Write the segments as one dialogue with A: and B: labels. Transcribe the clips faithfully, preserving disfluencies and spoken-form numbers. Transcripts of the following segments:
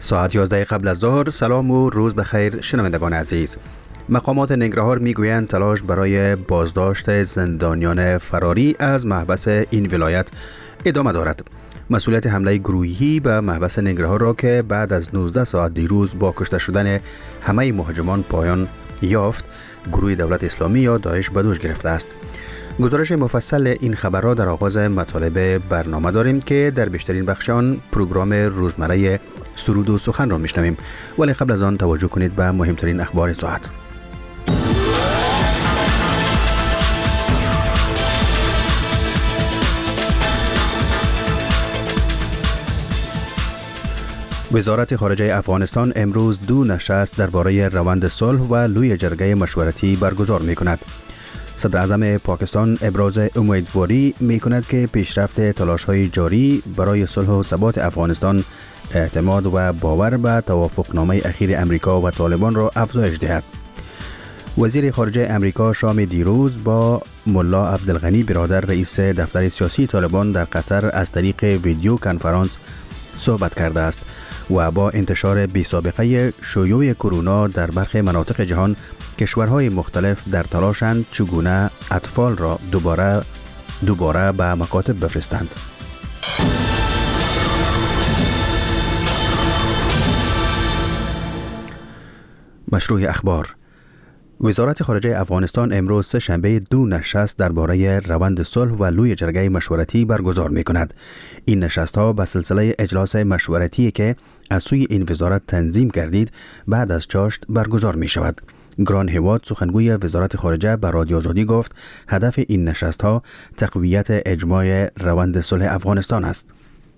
A: ساعت یازده قبل از ظهر. سلام و روز بخیر شنوندگان عزیز. مقامات ننگرهار میگویند تلاش برای بازداشت زندانیان فراری از محبس این ولایت ادامه دارد. مسئولیت حمله گروهی به محبس ننگرهار را که بعد از نوزده ساعت دیروز با کشته شدن همه مهاجمان پایان یافت، گروه دولت اسلامی یا داعش به دوش گرفته است. گزارش مفصل این خبر را در آغاز مطالب برنامه داریم که در بیشترین بخش آن پروگرام روزمره سرود و سخن را میشنویم، ولی قبل از آن توجه کنید به مهمترین اخبار ساعت. وزارت خارجه افغانستان امروز دو نشست درباره روند صلح و لوی جرگه مشورتی برگزار می کند. صدر اعظم پاکستان ابراز امیدواری می کند که پیشرفت تلاش های جاری برای صلح و ثبات افغانستان اعتماد و باور به توافقنامه اخیر امریکا و طالبان را افزایش دهد. وزیر خارجه امریکا شام دیروز با ملا عبدالغنی برادر رئیس دفتر سیاسی طالبان در قطر از طریق ویدیو کنفرانس صحبت کرده است و با انتشار بی سابقه شیوع کرونا در برخی مناطق جهان کشورهای مختلف در تلاشند چگونه اطفال را دوباره دوباره به مکاتب بفرستند. مشروع اخبار. وزارت خارجه افغانستان امروز سه شنبه دو نشست درباره روند صلح و لوی جرگه مشورتی برگزار می کند. این نشست ها به سلسله اجلاس مشورتی که از سوی این وزارت تنظیم گردید بعد از چاشت برگزار می شود. گران هواد سخنگوی وزارت خارجه به رادیو آزادی گفت هدف این نشست ها تقویت اجماع روند صلح افغانستان است.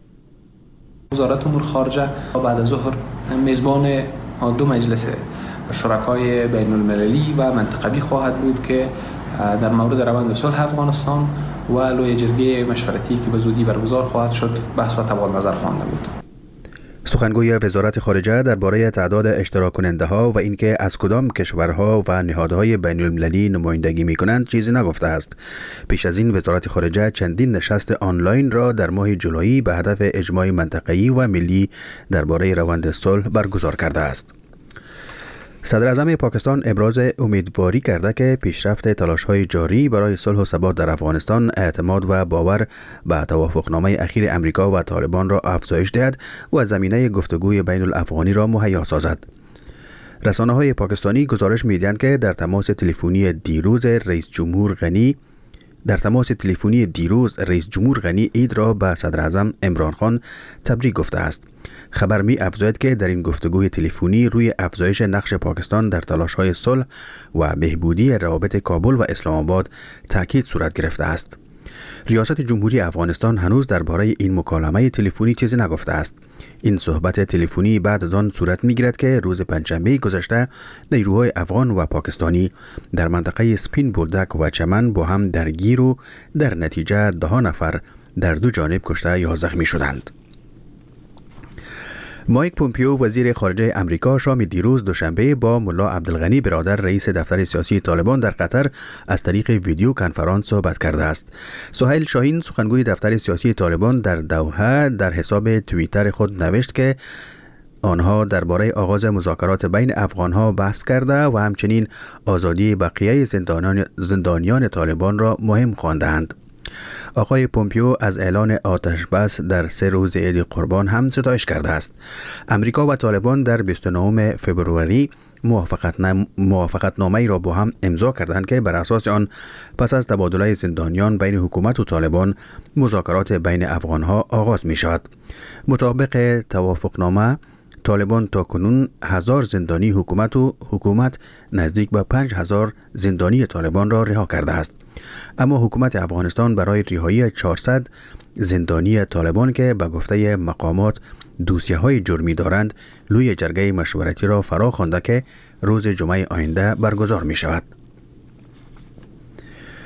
B: وزارت امور خارجه بعد از ظهر میزبان دو مجلس شرکای بین المللی و منطقوی خواهد بود که در مورد روند صلح افغانستان و لوی جرگه مشورتی که به زودی برگزار خواهد شد بحث و تبادل نظر خوانده بود.
A: سخنگوی وزارت خارجه درباره تعداد اشتراک کننده ها و اینکه از کدام کشورها و نهادهای بین المللی نمایندگی می کنند چیزی نگفته است. پیش از این وزارت خارجه چندین نشست آنلاین را در ماه جولای به هدف اجماع منطقه‌ای و ملی درباره روند صلح برگزار کرده است. صدر اعظم پاکستان ابراز امیدواری کرده که پیشرفت تلاش‌های جاری برای صلح و ثبات در افغانستان اعتماد و باور به توافقنامه اخیر امریکا و طالبان را افزایش دهد و زمینه گفتگوی بین الافغانی را مهیا سازد. رسانه‌های پاکستانی گزارش می‌دهند که در تماس تلفنی دیروز رئیس جمهور غنی در تماس تلفنی دیروز رئیس جمهور غنی عید را به صدر اعظم عمران خان تبریک گفته است. خبر می افزاید که در این گفتگوی تلفنی روی افزایش نقش پاکستان در تلاش‌های صلح و بهبودی روابط کابل و اسلام آباد تاکید صورت گرفته است. ریاست جمهوری افغانستان هنوز درباره این مکالمه تلفنی چیزی نگفته است. این صحبت تلفنی بعد از آن صورت می‌گیرد که روز پنجشنبه گذشته نیروهای افغان و پاکستانی در منطقه سپین بولدک و چمن با هم درگیر و در نتیجه ده نفر در دو جانب کشته یا زخمی شدند. مایک پومپیو وزیر خارجه امریکا شام دیروز دوشنبه با ملا عبدالغنی برادر رئیس دفتر سیاسی طالبان در قطر از طریق ویدیو کنفرانس صحبت کرده است. سهیل شاهین سخنگوی دفتر سیاسی طالبان در دوحه در حساب توییتر خود نوشت که آنها درباره آغاز مذاکرات بین افغانها بحث کرده و همچنین آزادی بقیه زندانیان, زندانیان طالبان را مهم خواندند. آقای پومپیو از اعلان آتش بس در سه روز عید قربان هم ستایش کرده است. امریکا و طالبان در بیست و نهم فوریه موافقت نامه را با هم امضا کردند که بر اساس آن پس از تبادل زندانیان بین حکومت و طالبان مذاکرات بین افغانها آغاز می شود. مطابق توافقنامه طالبان تا کنون هزار زندانی حکومت و حکومت نزدیک به پنج هزار زندانی طالبان را رها کرده است. اما حکومت افغانستان برای رهایی چهارصد زندانی طالبان که به گفته مقامات دوسیه‌های جرمی دارند لوی جرگه مشورتی را فرا خوانده که روز جمعه آینده برگزار می شود.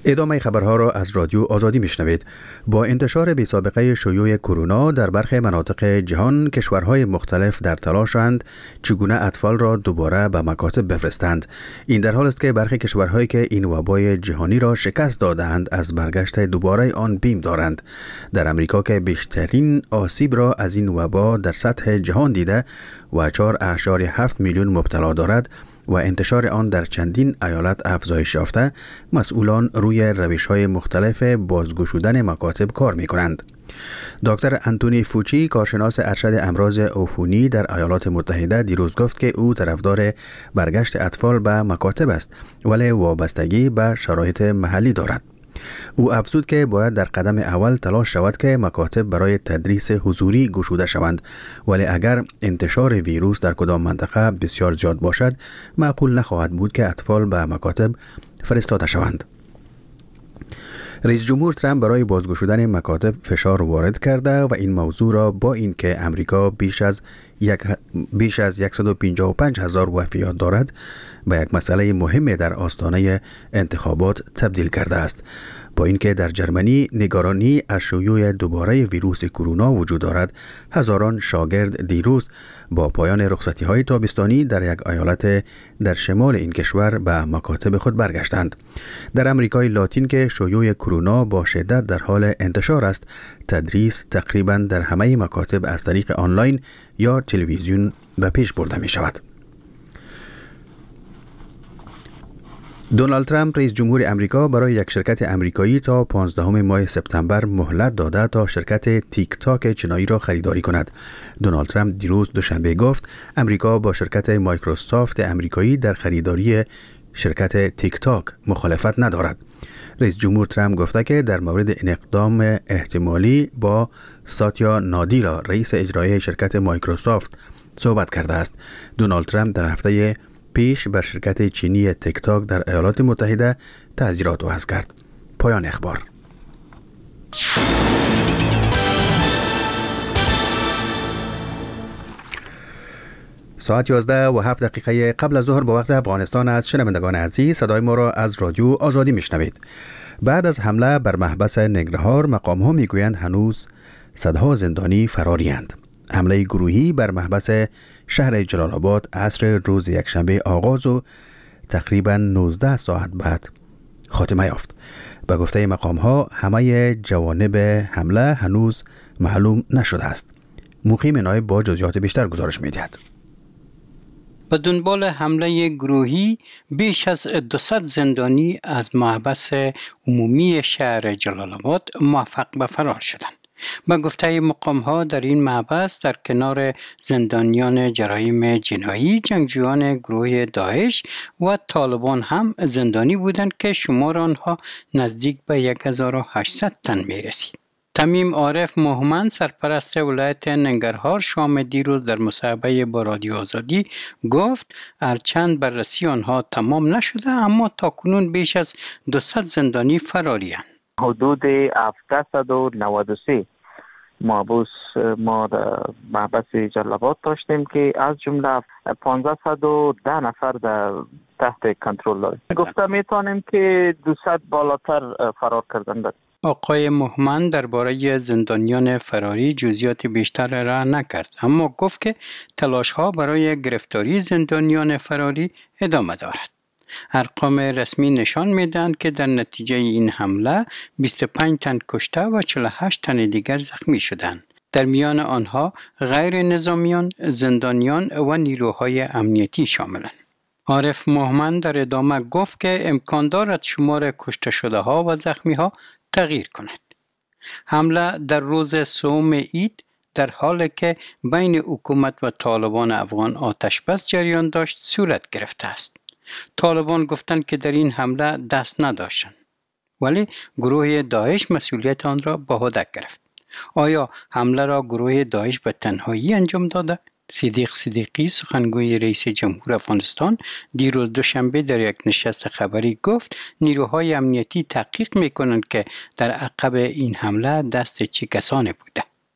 A: ادامه خبرها را از رادیو آزادی میشنوید. با انتشار بی‌سابقه شیوع کرونا در برخی مناطق جهان، کشورهای مختلف در تلاشند چگونه اطفال را دوباره به مکاتب بفرستند. این در حال است که برخی کشورهایی که این وبای جهانی را شکست دادند از برگشت دوباره آن بیم دارند. در امریکا که بیشترین آسیب را از این وبا در سطح جهان دیده و چهار اعشاری هفت میلیون مبتلا دارد و انتشار آن در چندین ایالت افزایش یافته، مسئولان روی روش‌های مختلف بازگشودن مکاتب کار می‌کنند. دکتر انتونی فوچی، کارشناس ارشد امراض عفونی در ایالات متحده، دیروز گفت که او طرفدار برگشت اطفال به مکاتب است، ولی وابستگی به شرایط محلی دارد. او افزود که باید در قدم اول تلاش شود که مکاتب برای تدریس حضوری گشوده شوند، ولی اگر انتشار ویروس در کدام منطقه بسیار زیاد باشد، معقول نخواهد بود که اطفال به مکاتب فرستاده شوند. رئیس جمهور ترامپ برای بازگشودن مکاتب فشار وارد کرده و این موضوع را با اینکه امریکا بیش از یک بیش از صد و پنجاه و پنج هزار وفیات دارد به یک مسئله مهم در آستانه انتخابات تبدیل کرده است. با اینکه در جرمنی نگرانی از شیوع دوباره ویروس کرونا وجود دارد، هزاران شاگرد دیروز با پایان رخصتی‌های تابستانی در یک ایالت در شمال این کشور به مکاتب خود برگشتند. در امریکای لاتین که شیوع کرونا با شدت در حال انتشار است، تدریس تقریباً در همه مکاتب از طریق آنلاین یا تلویزیون به پیش برده می شود. دونالد ترامپ، رئیس جمهور امریکا، برای یک شرکت امریکایی تا پانزدهم ماه سپتامبر مهلت داده تا شرکت تیک تاک چینایی را خریداری کند. دونالد ترامپ دیروز دوشنبه گفت امریکا با شرکت مایکروسافت امریکایی در خریداری شرکت تیک تاک مخالفت ندارد. رئیس جمهور ترامپ گفته که در مورد این اقدام احتمالی با ساتیا نادیلا، رئیس اجرایی شرکت مایکروسافت، صحبت کرده است. دونالد ترامپ در هفته پیش بر شرکت چینی تیک تاک در ایالات متحده تحذیرات وضع کرد. پایان اخبار. ساعت یازده و هفت دقیقه قبل از ظهر به وقت افغانستان است. شنوندگان عزیز، صدای ما را از رادیو آزادی میشنوید. بعد از حمله بر محبس ننگرهار، مقام ها میگویند هنوز صدها زندانی فراری‌اند. حمله گروهی بر محبس شهر جلال آباد عصر روز یکشنبه آغاز و تقریباً نوزده ساعت بعد خاتمه یافت. به گفته مقام ها همه جوانب حمله هنوز معلوم نشده است. مقیم نایب با جزئیات بیشتر گزارش می‌دهد.
C: به دنبال حمله گروهی بیش از دویست زندانی از محبس عمومی شهر جلال آباد موفق به فرار شدند. به گفته مقام ها در این محبس در کنار زندانیان جرایم جنایی، جنگجویان گروه داعش و طالبان هم زندانی بودند که شمار آنها نزدیک به هزار و هشتصد تن می رسید. تمیم عارف مومند، سرپرست ولایت ننگرهار، شام دیروز در مصاحبه با رادیو آزادی گفت هرچند بررسی آنها تمام نشده اما تاکنون بیش از دویست زندانی فراری‌اند.
D: حدود هفتصد و نود و سه محبوس ما در محبس جلال آباد داشتیم که از جمله پانصد و ده نفر در تحت کنترل داریم. گفته میتونیم که دویست بالاتر فرار کردند.
C: آقای مومند درباره زندانیان فراری جزئیات بیشتر را نکرد، اما گفت که تلاش ها برای گرفتاری زندانیان فراری ادامه دارد. ارقام رسمی نشان میدهند که در نتیجه این حمله بیست و پنج تن کشته و چهل و هشت تن دیگر زخمی شدند. در میان آنها غیر نظامیان، زندانیان و نیروهای امنیتی شاملند. عارف مومند در ادامه گفت که امکان دارد شمار کشته شده ها و زخمی ها تغییر کند. حمله در روز سوم عید در حالی که بین حکومت و طالبان افغان آتش‌بس جریان داشت صورت گرفته است. طالبان گفتند که در این حمله دست نداشتند، ولی گروه داعش مسئولیت آن را به عهده گرفت. آیا حمله را گروه داعش به تنهایی انجام داده؟ صدیق صدیقی، سخنگوی رئیس جمهور افغانستان، دیروز دوشنبه در یک نشست خبری گفت نیروهای امنیتی تحقیق می‌کنند که در عقب این حمله دست چه کسانی بوده.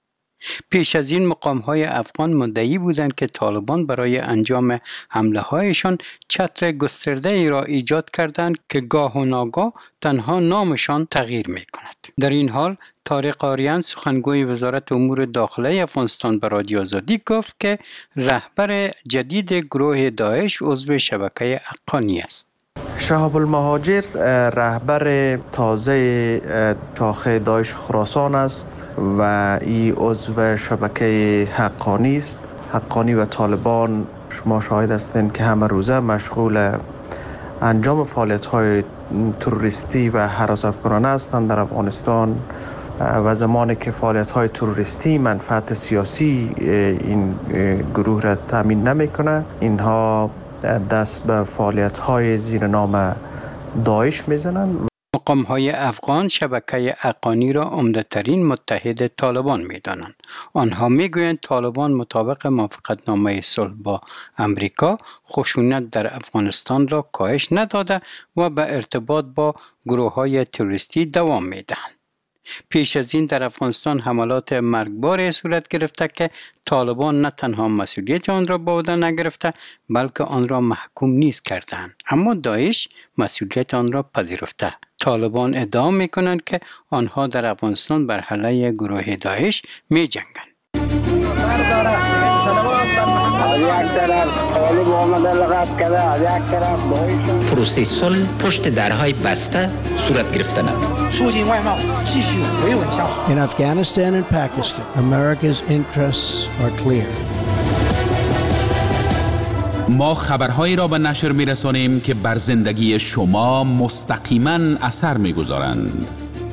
C: پیش از این مقام‌های افغان مدعی بودند که طالبان برای انجام حمله هایشان چتر گسترده ای را ایجاد کردند که گاه و ناگاه تنها نامشان تغییر می کند. در این حال طارق آریان سخنگوی وزارت امور داخله افغانستان به رادیو آزادی گفت که رهبر جدید گروه داعش عضو شبکه حقانی است.
E: شهاب المهاجر رهبر تازه شاخه داعش خراسان است و این عضو شبکه حقانی است. حقانی و طالبان شما شاهد هستند که همه روزه مشغول انجام فعالیت‌های تروریستی و هراس افکنانه هستند در افغانستان و زمانی که فعالیت‌های تروریستی منفعت سیاسی این گروه را تامین نمی‌کنه، اینها دست به فعالیت‌های زیر نام داعش می‌زنند.
C: مقام‌های افغان شبکه حقانی را عمده‌ترین متحد طالبان می‌دانند. آنها می‌گویند طالبان مطابق موافقتنامه صلح با امریکا خشونت در افغانستان را کاهش نداده و به ارتباط با گروه‌های تروریستی دوام می‌دهند. پیش از این در افغانستان حملات مرگبار صورت گرفته که طالبان نه تنها مسئولیت آن را به عهده نگرفته بلکه آن را محکوم نیز کردند، اما داعش مسئولیت آن را پذیرفته. طالبان ادعا می‌کنند که آنها در افغانستان بر علیه گروه داعش می‌جنگند.
F: پروسه صلح پشت درهای بسته صورت گرفته نمید.
G: In Afghanistan and Pakistan, America's interests are clear.
H: ما خبرهایی را به نشر می‌رسانیم که بر زندگی شما مستقیما اثر می‌گذارند.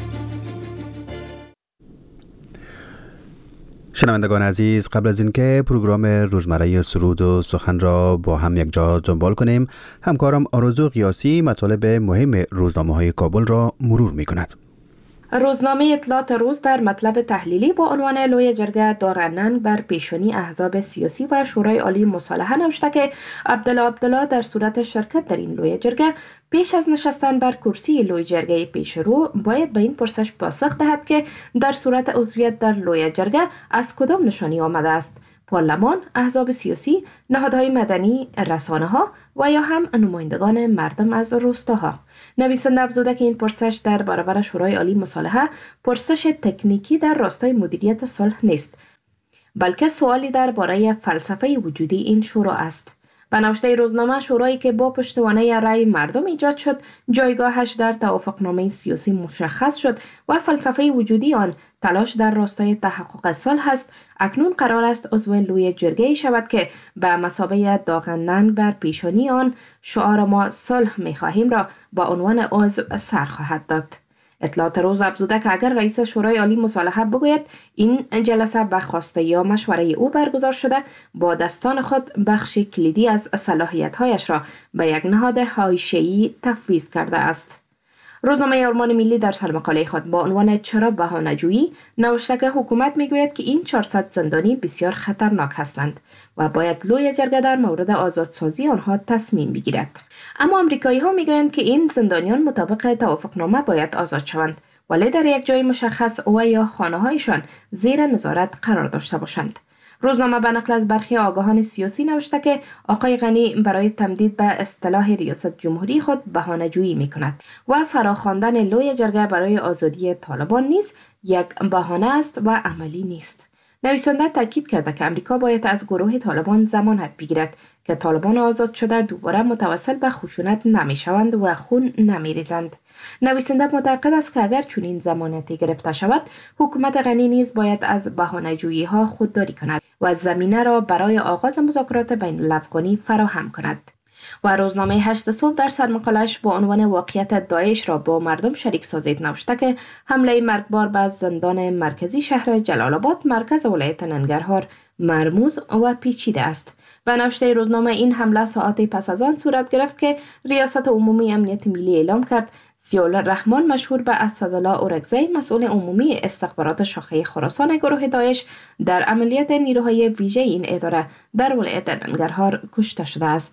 A: شنوندگان عزیز، قبل از اینکه پروگرام روزمره سرود و سخن را با هم یک جا دنبال کنیم، همکارم آرزو قیاسی مطالب مهم روزنامه‌های کابل را مرور می‌کند.
I: روزنامه اطلاعات روز در مطلب تحلیلی با عنوان لوی جرگه داغ ننگ بر پیشونی احزاب سیاسی و شورای عالی مصالحه نوشته که عبدالله عبدالله در صورت شرکت در این لوی جرگه پیش از نشستن بر کرسی لوی جرگه پیشرو باید به این پرسش پاسخ دهد که در صورت عضویت در لوی جرگه از کدام نشانی آمده است: پارلمان، احزاب سیاسی، نهادهای مدنی، رسانه‌ها و یا هم نمایندگان مردم از روستاها. نویسنده افزوده که این پرسش در برابر شورای عالی مصالحه پرسش تکنیکی در راستای مدیریت صلح نیست، بلکه سوالی درباره فلسفه وجودی این شورا است. به نوشته روزنامه، شورایی که با پشتوانه رأی مردم ایجاد شد، جایگاهش در توافقنامه سیاسی مشخص شد و فلسفه وجودی آن تلاش در راستای تحقق صلح است، اکنون قرار است عضو لوی جرگه شود که به مثابه داغ ننگ بر پیشانی آن شعار ما صلح می‌خواهیم را با عنوان عضو سر خواهد داد. اطلاعات روز افزوده که اگر رئیس شورای عالی مصالحه بگوید این جلسه به خواسته یا مشوره او برگزار شده، با دستان خود بخش کلیدی از صلاحیت‌هایش را به یک نهاد حاشیه‌ای تفویض کرده است. روزنامه آرمان ملی در سرمقاله خود با عنوان چرا بهانه‌جویی نوشته که حکومت میگوید که این چهارصد زندانی بسیار خطرناک هستند و باید لوی جرگه در مورد آزادسازی آنها تصمیم بگیرد. اما آمریکایی ها میگویند که این زندانیان مطابق توافقنامه باید آزاد شوند، ولی در یک جای مشخص و یا خانه‌هایشان زیر نظارت قرار داشته باشند. روزنامه به نقل از برخی آگاهان سیاسی نوشته که آقای غنی برای تمدید به اصطلاح ریاست جمهوری خود بهانه‌جویی می‌کند و فراخواندن لوی جرگه برای آزادی طالبان نیز یک بهانه است و عملی نیست. نویسنده تاکید کرده که امریکا باید از گروه طالبان ضمانت بگیرد که طالبان آزاد شده دوباره متوسل به خشونت نمی‌شوند و خون نمی‌ریزند. نویسنده معتقد است که اگر چنین ضمانتی گرفته شود، حکومت غنی نیز باید از بهانه‌جویی‌ها خودداری کند و زمینه را برای آغاز مذاکرات بین الافغانی فراهم کند. و روزنامه هشت صبح در سرمقاله‌اش با عنوان واقعیت داعش را با مردم شریک سازید نوشته که حمله مرگبار به زندان مرکزی شهر جلال آباد مرکز ولایت ننگرهار مرموز و پیچیده است. و نوشته روزنامه این حمله ساعتی پس از آن صورت گرفت که ریاست عمومی امنیت ملی اعلام کرد ضیاءالرحمن مشهور به اسدالله اورگزی مسئول عمومی استخبارات شاخه خراسان گروه داعش در عملیات نیروهای ویژه این اداره در ولایت ننگرهار کشته شده است.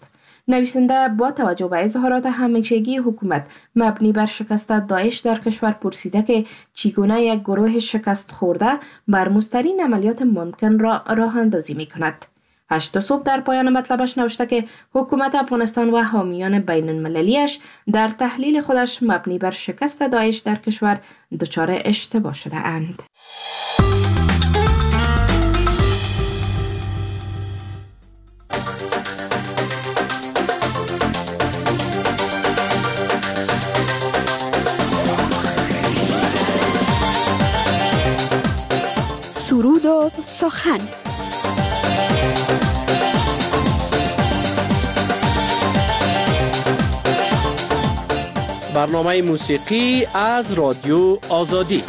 I: نویسنده با توجه به اظهارات همیشگی حکومت مبنی بر شکست داعش در کشور پرسیده که چگونه یک گروه شکست خورده برمزترین عملیات ممکن را راه اندازی می کند. هشت صبح در پایان مطلبش نوشته که حکومت افغانستان و حامیان بین المللیش در تحلیل خودش مبنی بر شکست داعش در کشور دچار اشتباه شده اند.
J: سرود و سخن.
K: برنامه موسیقی از رادیو آزادی.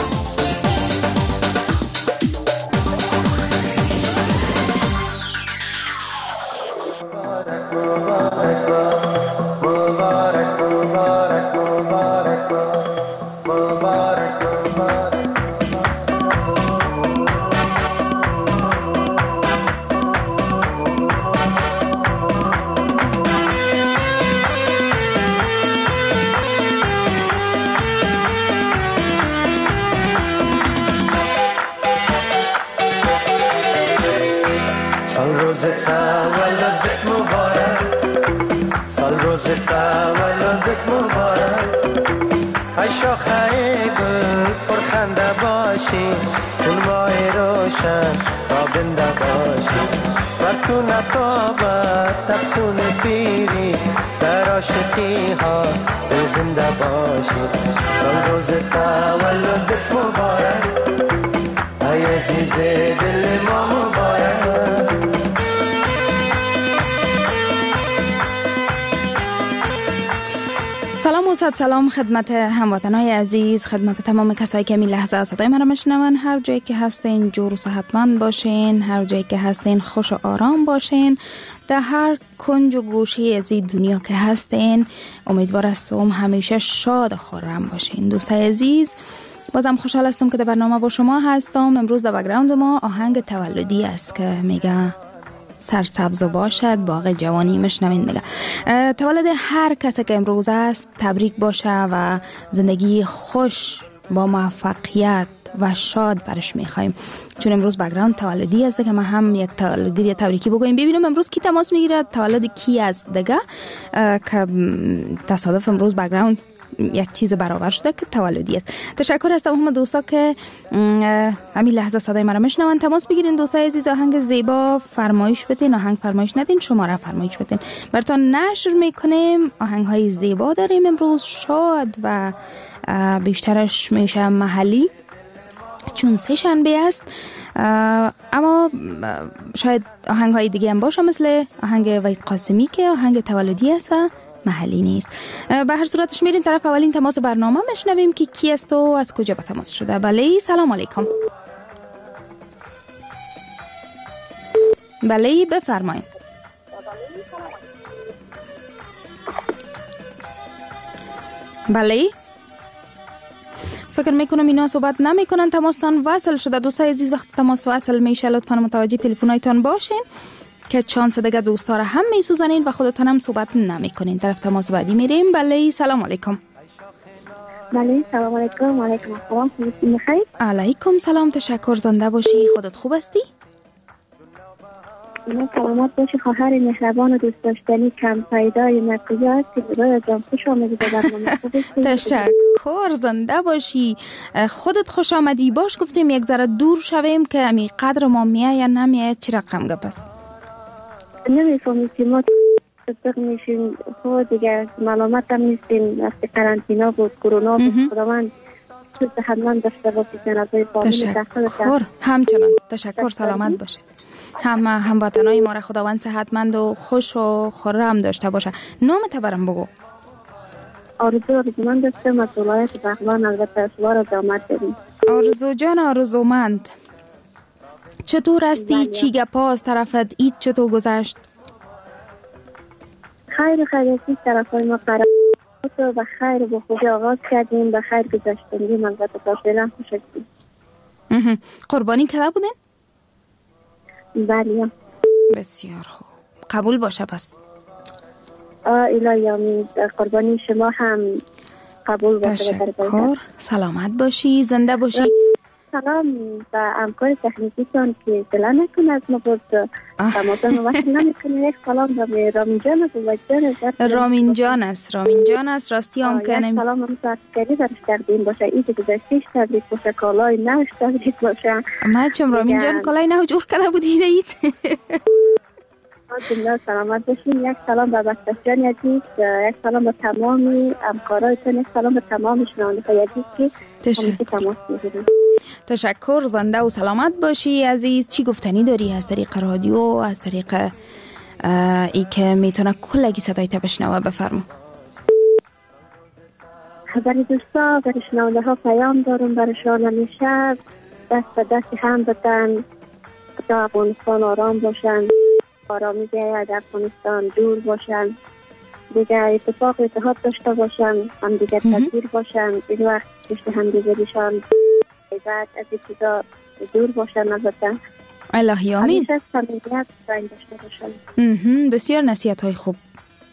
L: تو نقابت افسون پیری در عاشقی ها به زنده باشی. سال روز تولدت مبارک ای عزیز دل ما مبارک.
M: سلام و صد سلام خدمت هموطنای عزیز، خدمت تمام کسایی که می لحظه صدای من را میشنون. هر جایی که هستین جور و صحتمند باشین، هر جایی که هستین خوش و آرام باشین، در هر کنج و گوشه از این دنیا که هستین امیدوار هستم همیشه شاد و خرم باشین. دوستای عزیز، بازم خوشحال هستم که در برنامه با شما هستم. امروز در بک‌گراند ما آهنگ تولدی است که میگه سرسبز باشد باغ جوانی. مشنوین دیگه. تولد هر کسی که امروز است تبریک باشه و زندگی خوش با موفقیت و شاد برش میخوایم، چون امروز بک‌گراند تولدی است که ما هم یک تولدی تبریکی بگویم. ببینم امروز کی تماس میگیره، تولد کی است دیگه، که تصادف امروز بک‌گراند یک چیز برابر شده که تولدی است. تشکر از تمام دوستا که همین لحظه صدای مرا میشنون. تماس بگیرین دوستای عزیز، آهنگ زیبا فرمایش بدین، آهنگ فرمایش ندین، شماره فرمایش بدین، براتون نشر میکنیم. آهنگ های زیبا داریم امروز، شاد و بیشترش میشه محلی چون سه شنبه است، اما شاید آهنگ های دیگه هم باشه مثل آهنگ وحید قاسمی که آهنگ تولدی است و محلی نیست. به هر صورتش میریم طرف اولین تماس برنامه، میشنویم که کی است و از کجا به تماس شده. بله سلام علیکم. بله بفرمایید. بله فکر میکنم اینا صحبت نمی کنن، تماستان وصل شده. دوستای عزیز وقت تماس وصل میشه لطفا متوجه تلفن‌هایتان باشین که چانس دیگه دوستا را هم میسوزنین و خودتان هم صحبت نمی کنین. طرف تماس بعدی میریم. بله سلام علیکم.
N: بله سلام علیکم. و علیکم السلام. خوبی بخیر؟
M: علیکم سلام، تشکر. زنده باشی. خودت خوب هستی؟
N: من سلامت باشی. خواهر مهربان و دوست داشتنی کم پیدای مکویا هستی. برای جان خوش آمدی به برنامه.
M: تشکر. زنده باشی. خودت خوش آمدی. باش گفتیم یک ذره دور شویم که امی قدر ما میای یا نمیای. چی رقم گپ است؟
N: نمیفهمید که ما تصدق میشیم خود دیگه ملامت هم نیستیم. وقتی قرنطینه بود، کرونا بود، خداوند صحتمند داشته باشید. جنازه فامیل
M: تشکر. همچنان تشکر. سلامت باشه. هم هموطنای ما را خداوند صحتمند و خوش و خرم داشته باشه. نامت برام بگو.
N: آرزو آرزومند هستم از ولایت بغلان. البته سوار از آمد داریم.
M: آرزو جان آرزومند، چطور هستی؟ چی گپا از طرفت؟ ایت چطور گذشت؟
N: خیر خیر هستی. طرف های ما قرار و خیر با خوبی آغاز کردیم، به خیر گذاشتیم. البته تا فعلا خوش هستیم.
M: قربانی کده بودین؟
N: بله.
M: بسیار خوب، قبول باشه. پس
N: الهی آمین. قربانی شما هم قبول باشه.
M: تشکر. سلامت باشی، زنده باشی.
N: سلام و همکار تکنیکیتان که دل نکنه از ما بود تماسان وقت نمیکنه. یک سلام به رامین جان است و جان
M: رامین جان است. رامین جان است راستی هم کنم.
N: یک سلام هم تشکری درش کردیم باشه. ایده گذشتیش تبریک باشه، کالای نوش تبریک باشه.
M: ما چم رامین جان کالای نو جور کرده بودید اید.
N: الله سلامت باشین. یک سلام به بسته جان عزیز، یک سلام به تمامی همکارایتان، یک سلام به تمام شنونده‌های عزیز که همیشه تماس میگیرن.
M: تشکر. زنده و سلامت باشی عزیز. چی گفتنی داری از طریق رادیو، از طریق ای که میتونه کلگی صدای تا بشنوه؟ بفرما.
N: برای دوستا، برای شنونده ها پیام دارم برایشان همیشه دست به دست هم بدن تا افغانستان آرام باشن، آرامی بیاید افغانستان دور باشن، دیگه اتفاق اتحاد داشته باشن، هم دیگه تدبیر باشن، این وقت پشت هم دیگه بیشان بعد از این چیزا دور باشن. البته
M: الهی آمین.
N: همیشه صمیمیت بین داشته باشن.
M: بسیار نصیحت های خوب.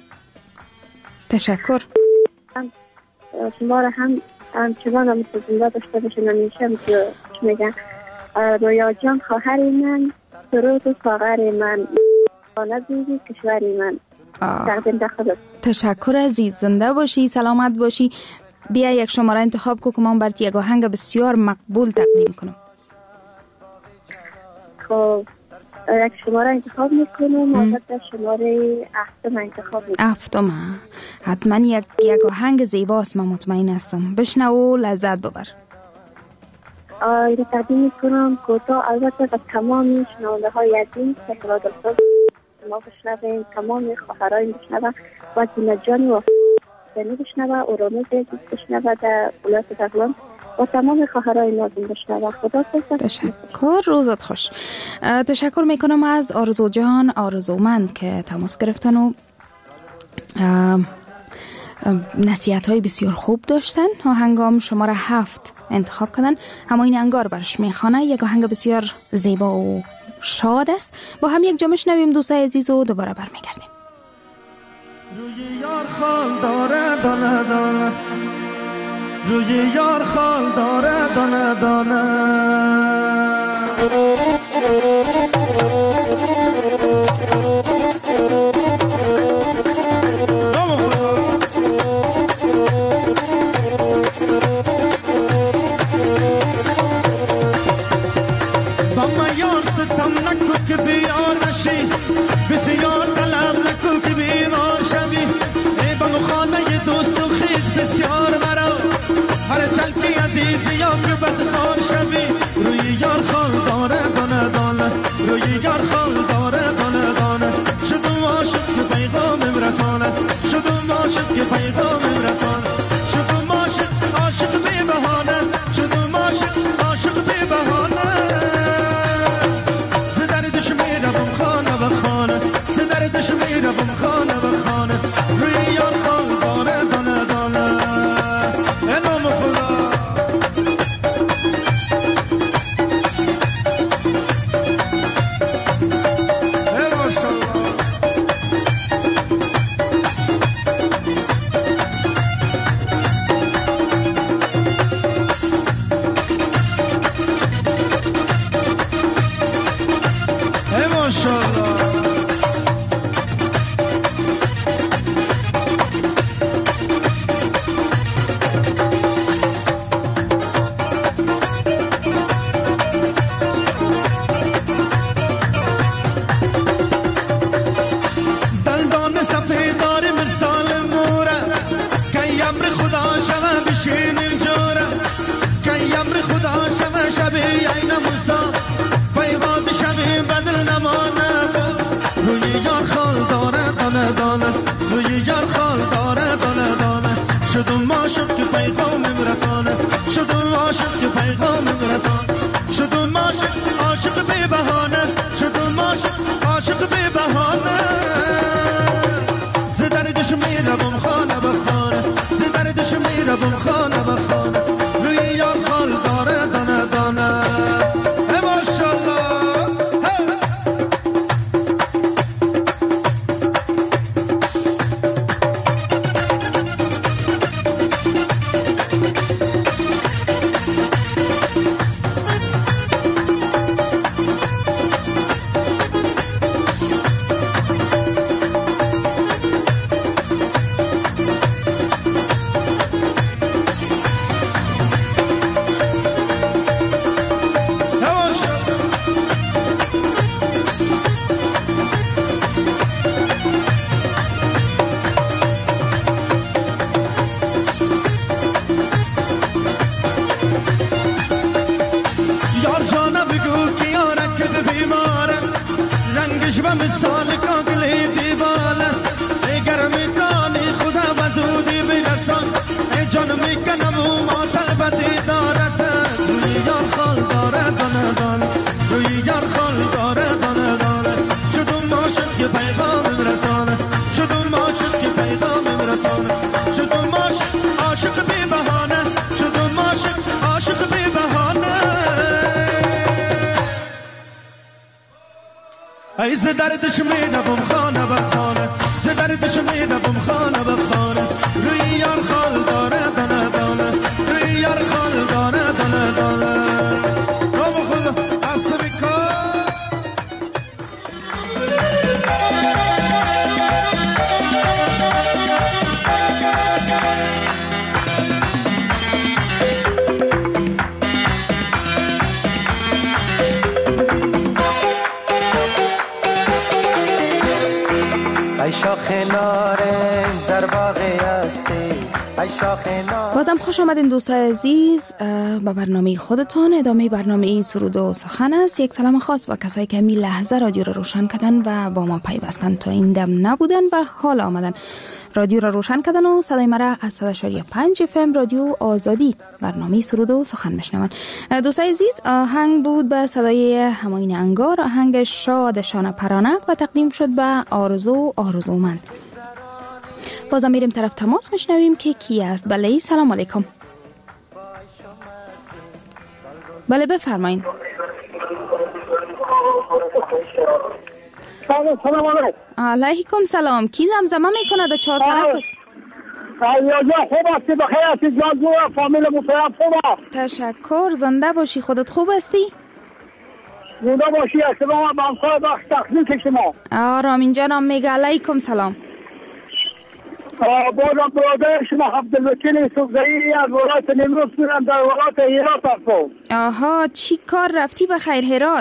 M: تشکر.
N: شما را هم همچنان هم زنده داشته باشن. همیشه که میگن رویا جان خواهر من، سرود و ساغر من، خانه بیبی کشور من.
M: تشکر عزیز. زنده باشی، سلامت باشی. بیا یک شماره انتخاب کو که من برات یک آهنگ بسیار مقبول تقدیم کنم.
N: خب یک شماره انتخاب میکنم. البته شماره هفتم انتخاب میکنم.
M: هفتم حتما یک یک آهنگ زیباست، من مطمئن هستم. بشنو و لذت ببر.
N: آیره تقدیم میکنم کوتاه، البته به تمامی شنونده های عزیز که خلال ما بشنویم، تمام خواهرای بشنوه و دینه جانی و فنی بشنوه، ارامه عزیز بشنوه در ولایت بغلان و تمام خواهرای نازم بشنوه. خدا حافظ.
M: تشکر. روزت خوش. تشکر میکنم از آرزو جان، آرزومند که تماس گرفتن و نصیحت های بسیار خوب داشتن. آهنگام شماره هفت انتخاب کردن. اما این انگار برش میخوانه. یک آهنگ بسیار زیبا و شاد است. با هم یک جا میشنویم دوستای عزیز و دوباره برمیگردیم.
O: روی یار خال داره دانه دانه، روی یار خال داره دانه دانه. روی یار خال داره دانه دانه، شدم عاشق که پیغام رسانه، شدم عاشق که پیغام رسانه، شدم عاشق عاشق بی بهانه، شدم عاشق عاشق بی بهانه. ز دردش میروم خانه و خانه، ز دردش میروم خانه و خانه. روی یار خال داره دانه دانه. انام خدا شدم عاشق که پیغام رسانه، شدم عاشق که پیغام رسانه، شدم عاشق عاشق بی بهانه، شدم عاشق عاشق بی بهانه. ز دردش میروم خانه به خانه، ز دردش میروم خانه به خانه. روی یار خال داره دانه دانه. ماشاءالله. ز دردش می روم خانه به خانه ز دردش می روم خانه به خانه روی یار خال داره دانه دانه روی یار خال داره دانه دانه تو خدا اصلی کن
L: ای شاخ نارنج در باغ هستی ای شاخ نارنج.
M: بازم خوش آمدین دوستای عزیز با برنامه خودتان. ادامه برنامه این سرود و سخن است. یک سلام خاص با کسایی که می لحظه رادیو را روشن کردن و با ما پیوستن، تا این دم نبودن و حال آمدن رادیو را روشن کردن و صدای مرا از صد و شش و پنج اف ام رادیو آزادی برنامه سرود و سخن میشنون. دوستای عزیز، آهنگ بود به صدای همایون انگار، آهنگ شاد شانه پرانک و تقدیم شد به آرزو آرزومند. بازم میریم طرف تماس میشنویم که کی است. بله سلام علیکم. بله بفرمایید.
P: سلام علیکم.
M: علیکم سلام. کی زمزمه میکنه در چهار طرف؟
P: یا خوب هستی؟ بخیر هستی؟ جان جو فامیل محترم خوب است؟
M: تشکر. زنده باشی. خودت خوب هستی؟
P: زنده باشی. اسلام بانکار بخش تقدیم که شما.
M: آرام اینجا نام میگه. علیکم سلام.
P: بازم برادر شما عبدالوکیل یوسفزئی از ولایت نیمروز میرم در ولایت هرات هستم.
M: آها، چی کار رفتی به خیر هرات؟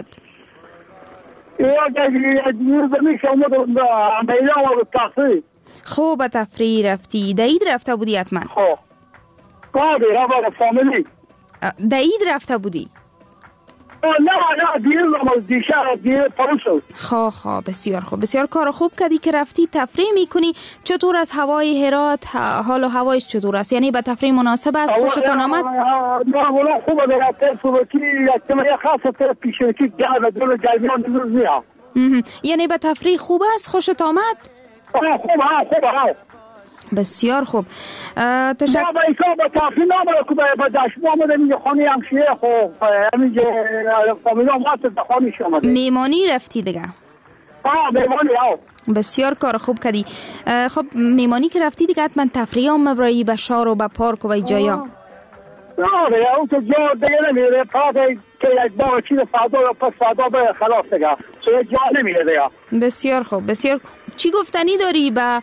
M: خوب تفریح رفتی. دعید رفته بودی حتما؟
P: خب قابی رفت فامیلی.
M: دعید رفته بودی؟
P: نه نه دیر نماز دیشه دیر پرون شد.
M: خواه خواه بسیار خوب. بسیار کار خوب کردی که رفتی تفریح میکنی. چطور از هوای هرات؟ حال و هوایش چطور است؟ یعنی به تفریح مناسب است؟ خوشتان آمد؟
P: نه ولی خوبه در اطلاع صورتی اجتماعی خاصه پیشنکی گرد دول جلبیان دلوز میها.
M: یعنی به تفریح خوب است؟ خوشت آمد؟
P: خوب ها خوب ها.
M: بسیار خوب. تشکر.
P: ما با ایسا با تفریح نامده که با دشما آمده میگه خانی همشیه خوب همینجا فامیل آمد در خانی شامده.
M: میمانی رفتی دیگه؟
P: آه میمانی ها.
M: بسیار کار خوب کردی. خب میمانی که رفتی دیگه حتما تفریح هم مبرایی به شار و به پارک و به جایا؟
P: نه دیگه اون تو جا دیگه نمیره. پاک که یک بار چیز فردا و پس فردا به خلاص دیگه سوی جا نمیره دیگه.
M: بسیار خوب. بسیار چی گفتنی داری به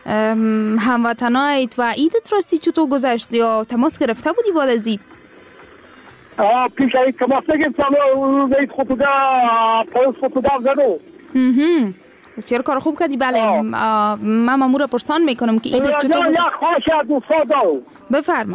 M: هموطنایت و عیدت راستی چطور گذشت؟ یا تماس گرفته بودی بعد از عید؟
P: پیش عید تماس نگرفتم. روز عید خطوده پروز خطوده زدو.
M: بسیار کار خوب کردی. بله من مامور پرسان میکنم که عیدت چطور گذشت؟
P: یک خواهش دوستان دارم.
M: بفرما.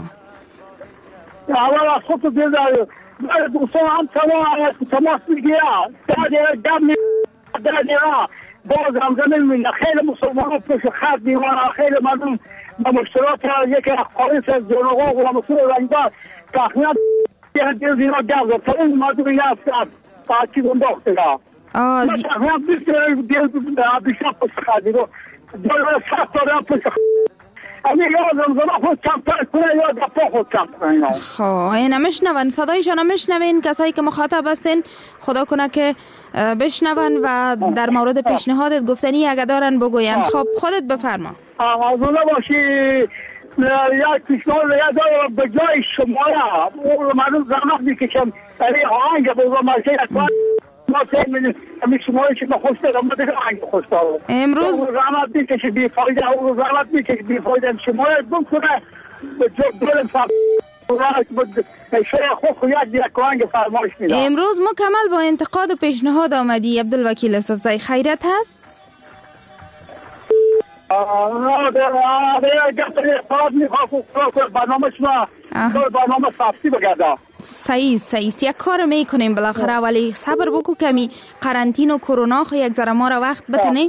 P: اول از خود دیدار دوستان هم تماس میگیره در دیگه دم در دیگه باز همزه نمیده. خیلی مسلمان ها پشت خط دیوان خیلی مردم با مشترات یکی خواهیس از جنوغا و مسئول رنگدار تخمیت دیگه زینا گرد تا این مردم یه از پاکی گنداخت دیگه من تخمیت بیست بیشتر پشت خط دیگه جلوه سخت داره پشت خط امی یا زمزمه خود کمتر کنه یا دفعه خود کم کنه.
M: خواه اینه مشنون صدایشان مشنوین کسایی که مخاطب هستین. خدا کنه که بشنون و در مورد پیشنهادت گفتنی اگه دارن بگوین. خب خودت بفرما.
P: آزونه باشی یک پیشنهاد یه داره به جای شماره مردم زحمت میکشم برای آهنگ بگو مرکه یک ما سه میدیم همی شماره که ما خوش دارم ما دیگه آهنگ خوش دارم
M: امروز
P: زحمت میکشی بی فایده او زحمت میکشی بی فایده شماره بم کنه به جو دولم فرد
M: امروز مکمل با انتقاد و پیشنهاد آمدی عبدالوکیل یوسفزئی. خیرت هست؟ صحیح صحیح. یک کار میکنیم بالاخره ولی صبر بکو کمی. قرنطین و کرونا خو یک ذره ما را وقت بتنی.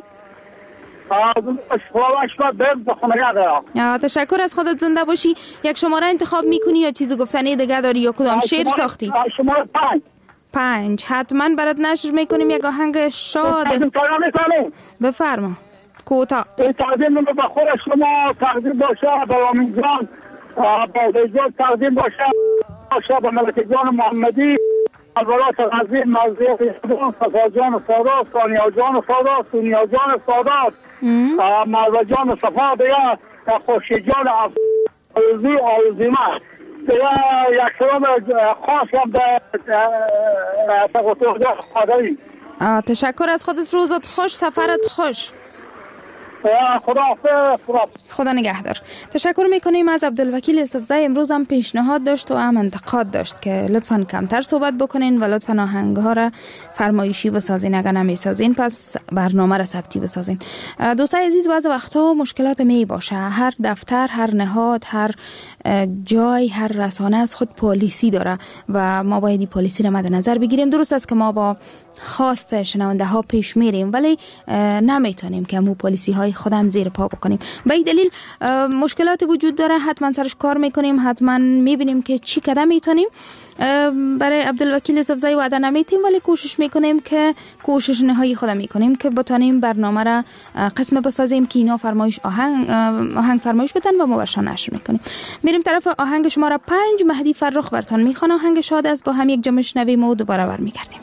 M: تشکر از خودت. زنده باشی. یک شماره انتخاب میکنی یا چیز گفتنی دیگه داری یا کدام شعر ساختی؟
P: شماره پنج.
M: پنج حتما برات نشر میکنیم یک آهنگ شاد. بفرما. کوتا
P: تقدیم به خود شما تقدیم باشه به رامین جان با ویزار تقدیم باشه باشه به ملک جان محمدی البلات غزیر مزید صفا جان سادات ثانیا جان سادات سونیا جان سادات مرزا جان صفا دیگه خوشی جان آوزی آوزیمه دیگه یک سلام خاص هم به تقاطع جان خدایی.
M: تشکر از خودت، روزت خوش، سفرت خوش.
P: خدا حافظ.
M: خدا نگهدار. تشکر میکنیم از عبدالوکیل یوسفزی. امروز هم پیشنهاد داشت و هم انتقاد داشت که لطفاً کمتر صحبت بکنین و لطفاً آهنگ ها را فرمایشی بسازین، اگر نمیسازین پس برنامه را ثبتی بسازین. دوستای عزیز، بعضی وقتا مشکلات می باشه. هر دفتر، هر نهاد، هر جای، هر رسانه از خود پالیسی داره و ما باید این پالیسی را مد نظر بگیریم. درست است که ما با خواست شنونده ها پیش میریم ولی نمیتونیم که مو پالیسی های خودم زیر پا بکنیم. به این دلیل مشکلات وجود داره، حتما سرش کار میکنیم، حتما میبینیم که چی کده میتونیم. برای عبدالوکیل یوسفزی وعده نمیتیم ولی کوشش میکنیم که کوشش نهایی خودم میکنیم که بتونیم برنامه را قسم بسازیم که اینا فرمایش آهنگ آهنگ فرمایش بدن و ما برشان نشر میکنیم. میریم طرف آهنگ شماره پنج. مهدی فرخ برتان میخوان آهنگ شاد است. با هم یک جمع شنویم و دوباره برمیگردیم.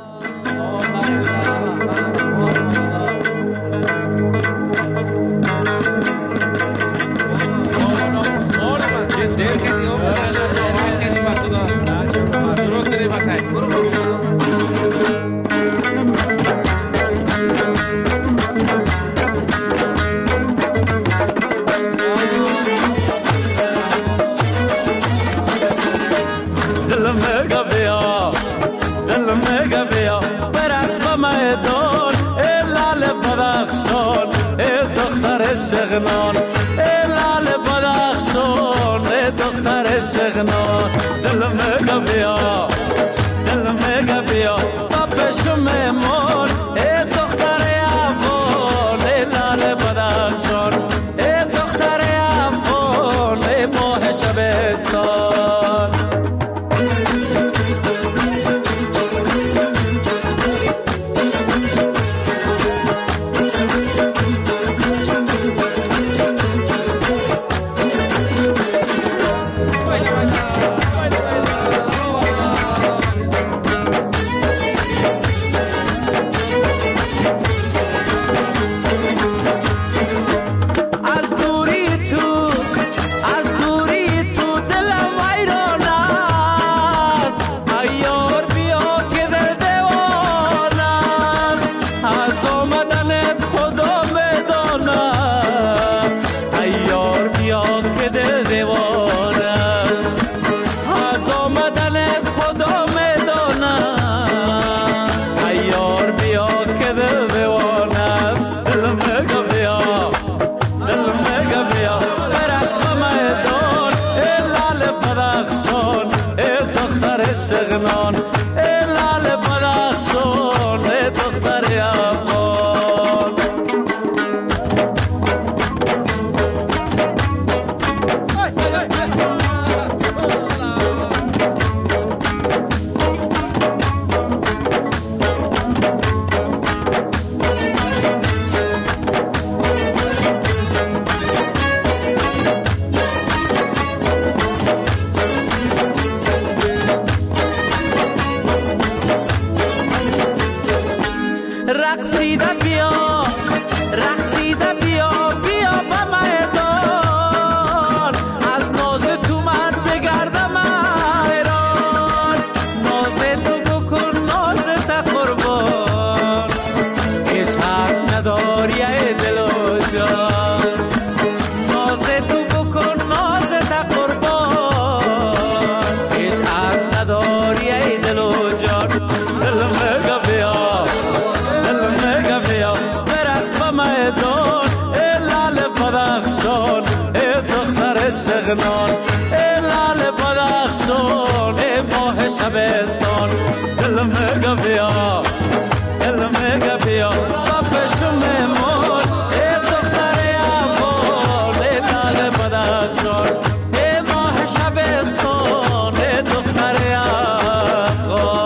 Q: سغنان لال بدخشان دختر سغنان دل مگه بیا دل مگه بیا پشم مون دختر افغان لال بدخشان دختر افغان ماه شبستان سغنان لال بدخشان دختر افغان رقصیده بیا رقصیده بیا بیا به میدان از ناز تو من بگردم ایران ناز تو بکن ناز تا قربان هیچ حرف نداری ای دل و جان ناز تو بکن ناز تا قربان هیچ حرف نداری ای دل و جان دل مگه بیا میدان لال بدخشان دختر سغنان لال بدخشان ماه شبستان دل مگه بیا دل مگه بیا پشم مون دختر افغان لال بدخشان ماه شبستان دختر افغان.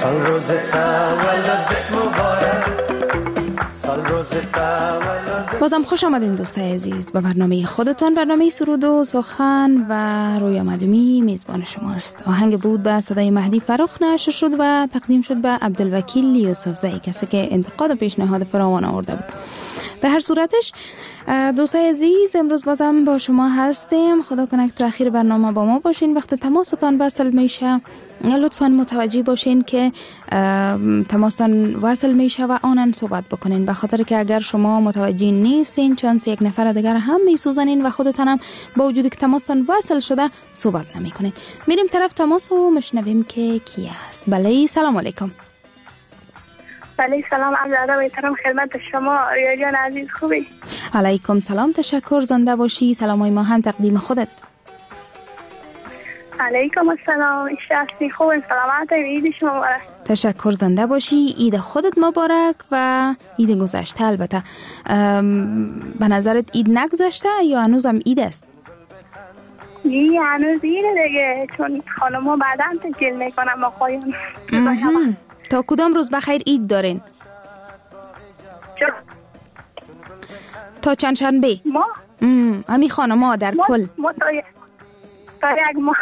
L: سال روز تولدت مبارک، سال روز تولدت.
M: بازم خوش آمدین دوستای عزیز به برنامه خودتان، برنامه سرود و سخن و رویا مدومی میزبان شماست. آهنگ بود به صدای مهدی فروخ نشر شد و تقدیم شد به عبدالوکیل یوسفزئی، کسی که انتقاد و پیشنهاد فراوان آورده بود. به هر صورتش دوستای عزیز امروز بازم با شما هستیم. خدا کنه که تو اخیر برنامه با ما باشین. وقت تماستان وصل میشه لطفاً متوجه باشین که تماستان وصل میشه و آنن صحبت بکنین، به خاطر که اگر شما متوجه نیستین چانس یک نفر دیگر هم میسوزنین و خودتان هم با وجودی که تماستان وصل شده صحبت نمیکنین. میریم طرف تماس و مشنویم که کی است. بله سلام علیکم.
R: بله سلام عرض و احترام خدمت شما ریاض جان عزیز، خوبی؟
M: علیکم سلام، تشکر، زنده باشی. سلامای ما هم تقدیم خودت.
R: علیکم السلام، شخصی خوب سلامت، عید شما مبارک.
M: تشکر، زنده باشی. عید خودت مبارک و عید گذشته. البته به نظرت عید نگذشته یا هنوزم عید است؟
R: نه هنوز عیده دیگه، چون خانم‌ها بعداً تجیل میکنن آقایون.
M: تا کدام روز بخیر عید دارین؟
R: چه؟
M: تا چند شنبه؟
R: ما؟
M: همی خانم‌ها در
R: ما
M: کل؟
R: ما تا یک ماه.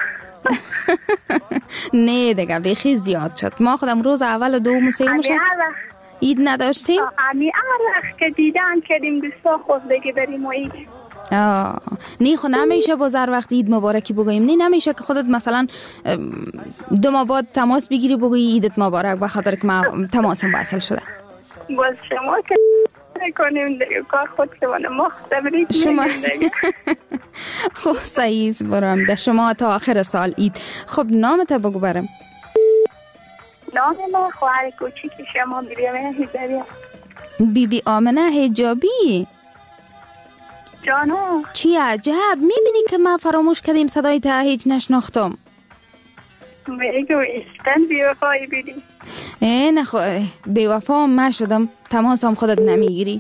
M: نه دیگه بیخی زیاد شد. ما خودم روز اول و دوم و سوم عید نداشتیم.
R: امی ارخ که دیدن کردیم دوستا خود بگی بریم و عید.
M: آه نه خود نمیشه باز هر وقت عید مبارکی بگوییم. نه نمیشه که خودت مثلا دو ماه بعد تماس بگیری بگویی عیدت مبارک به خاطر که ما تماسم وصل شده.
R: باز شما که کنیم دیگه کار خود که ما تبریک
M: شما خب سعیز برم به شما تا آخر سال عید. خب نامت بگو برم.
R: نام ما خواهر کوچیک شما بی بی آمنه حجابی.
M: بی بی آمنه حجابی
R: جانا
M: چی عجب. میبینی که ما فراموش کردیم صدای تا هیچ نشناختم.
R: بگو ایستن بیوفایی بیدی.
M: ای نخو بیوفا هم شدم. تماس هم خودت نمیگیری.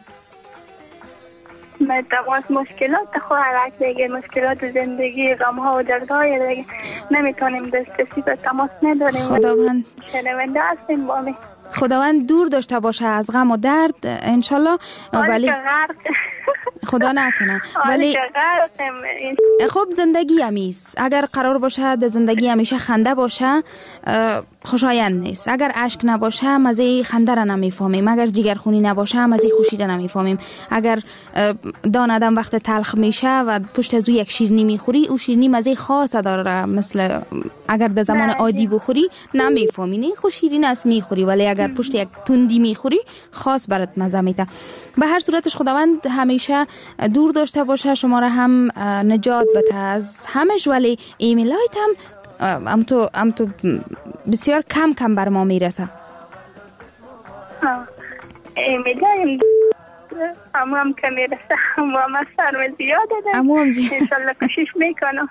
R: من تماس مشکلات خواهرک دیگه، مشکلات زندگی، غمها و دردهای دیگه نمیتونیم دسترسی به تماس نداریم.
M: خداوند
R: شنونده هستیم با می
M: خداوند دور داشته باشه از غم و درد انشالله. ولی خدا نکنه. ولی خب زندگی همیست. اگر قرار باشه در زندگی همیشه خنده باشه خوشایند نیست. اگر اشک نباشه مزه خنده را نمیفهمیم. اگر جگرخونی نباشه مزه خوشی را نمیفهمیم. اگر دان آدم وقت تلخ میشه و پشت از او یک شیرینی میخوری، او شیرینی مزه خاص داره. مثل اگر در زمان عادی بخوری نمیفهمی. نه خوش شیرین است میخوری، ولی اگر پشت یک تندی میخوری خاص برات مزه میده. به هر صورتش خداوند همیشه دور داشته باشه شما را هم نجات بده از همش. ولی ایمیلایت هم ام تو ام تو بسیار کم کم بر ما میرسه.
R: ایمیلای هم هم کم میرسه، هم هم سرم زیاده ده،
M: هم هم زیاده
R: انشالله کشش میکنم.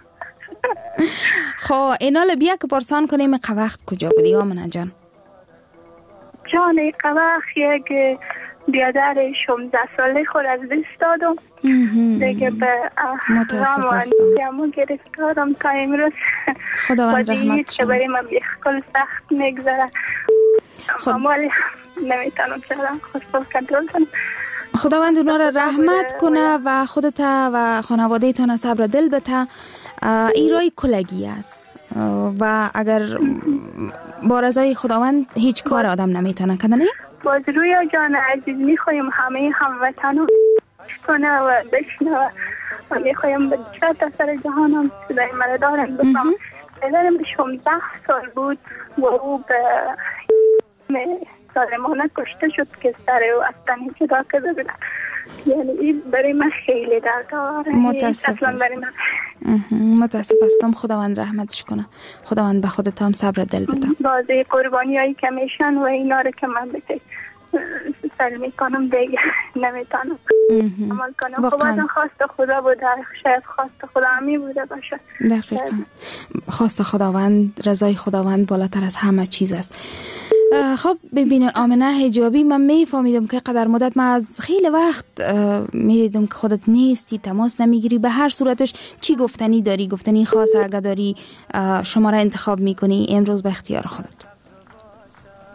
M: خب اینال بیا که پرسان کنیم قوخت کجا بودی آمنه جان؟
R: جان قوخت یک بیادر شانزده ساله خود از دست دادم دیگه به
M: متاسف هستم.
R: همون گرفتارم تا امروز.
M: خداوند رحمت
R: شما. برای من بیخکل سخت میگذره. اما نمیتونم شدم خود کنترل کنم.
M: خداوند اونا را رحمت کنه و خودت و خانواده تان صبر دل بده. ایرای کلگی است و اگر با رضای خداوند هیچ کار آدم نمیتونه کنه.
R: باز رویا جان عزیز میخوایم همه هموطنان کنه و بشنوه و میخوایم به چهت سر جهان هم صدای من دارن بفهم. پدرم شانزده سال بود و او به ظالمانه کشته شد که سر او از تن جدا کرده بودن. یعنی این برای من خیلی دردآوره.
M: متاسف هستم. متاسف هستم. خداوند رحمتش کنه. خداوند به خودت هم صبر دل بده.
R: بازی قربانی هایی که میشن و اینا رو که من بشه سل میکنم دیگه نمیتونم عمل کنم. خب ازم خواست خدا بوده، شاید خواست خدا همی بوده باشه.
M: دقیقا خواست خداوند، رضای خداوند بالاتر از همه چیز است. خب ببینه آمنه حجابی، من میفهمیدم که قدر مدت من از خیلی وقت میدیدم که خودت نیستی، تماس نمیگیری. به هر صورتش چی گفتنی داری؟ گفتنی خاصه اگه داری شماره انتخاب میکنی امروز به اختیار خودت.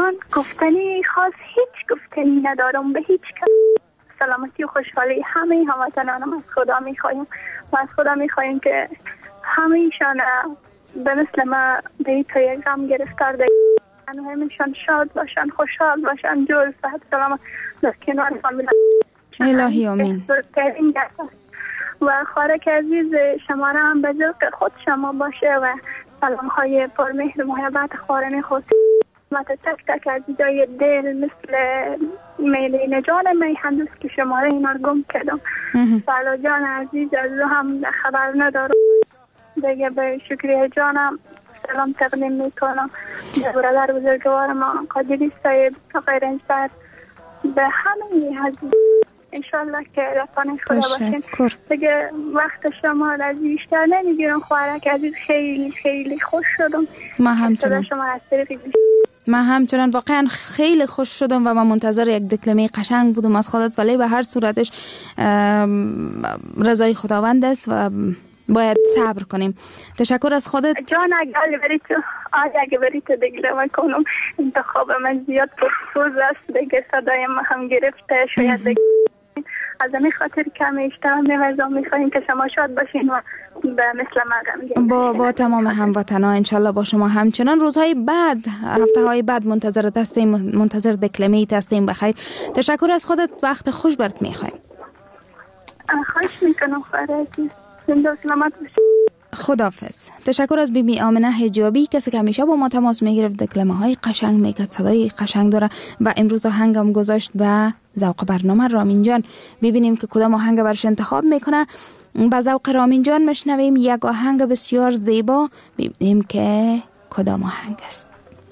R: من گفتنی خاص هیچ گفتنی ندارم به هیچ کس. سلامتی و خوشحالی همه هموطنانم از خدا میخوایم و از خدا میخوایم که همه‌شان به مثل ما به این تا یک غم گرفتار ده همه‌شان شاد باشن، خوشحال باشن، جور صحت سلامت در کنار فامیل.
M: الهی آمین.
R: و خارک عزیز شما را هم به ذوق خود شما باشه و سلام های پرمهر و محبت خارن خود مت تک تک از جای دل مثل میلی نجال می هندوز که شما را اینا گم کردم. سالا جان عزیز از رو هم خبر ندارم دیگه. به شکریه جانم سلام تقدیم میکنم به برادر بزرگوار ما قادری صاحب غیرنج بر به همه عزیز انشالله که رفانش خدا باشین. دیگه وقت شما را بیشتر نمیگیرم. خوارک عزیز خیلی خیلی خوش شدم.
M: ما همچنان
R: شما از طریق
M: من همچنان واقعا خیلی خوش شدم و من منتظر یک دکلمه قشنگ بودم از خودت، ولی به هر صورتش رضای خداوند است و باید صبر کنیم. تشکر از خودت
R: جان. اگه بری تو اگه بری تو دکلمه کنم انتخاب من زیاد پرسوز است دیگه. صدای ما هم گرفته شاید دیگه از همین خاطر کم اشتها می‌ورزم. می‌خوایم که شما شاد باشین و به مثل ما
M: با با تمام هموطن‌ها انشالله با شما همچنان. روزهای بعد، هفته‌های بعد منتظرت هستیم، منتظر دکلمه‌ایت هستیم. بخیر. تشکر از خودت. وقت خوش برات می‌خوایم.
R: خواهش می‌کنم خارجی. زنده و سلامت باشید.
M: خداحافظ. تشکر از بیبی آمنه حجابی کسی که همیشه با ما تماس میگرفت، دکلمه های قشنگ میکرد، صدای قشنگ داره و امروز آهنگم گذاشت به ذوق برنامه رامین جان. ببینیم که کدام آهنگ برش انتخاب میکنه. با ذوق رامین جان میشنویم یک آهنگ بسیار زیبا. ببینیم که کدام آهنگ است.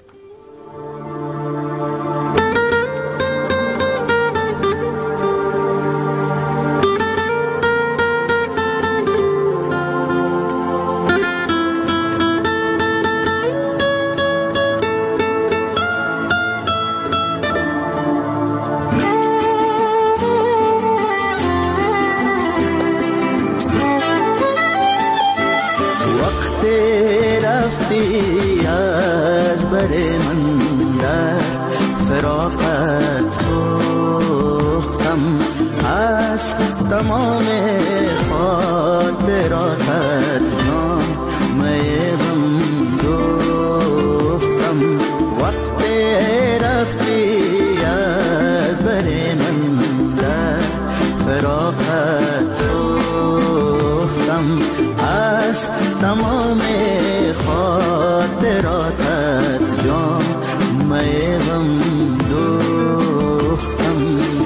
O: از بر من در فراقت سوختم، از تمام خاطراتت جان میغم دوختم. وقت رفتی از بر من در فراقت سوختم، از تمام خاطراتت جان میغم دوختم.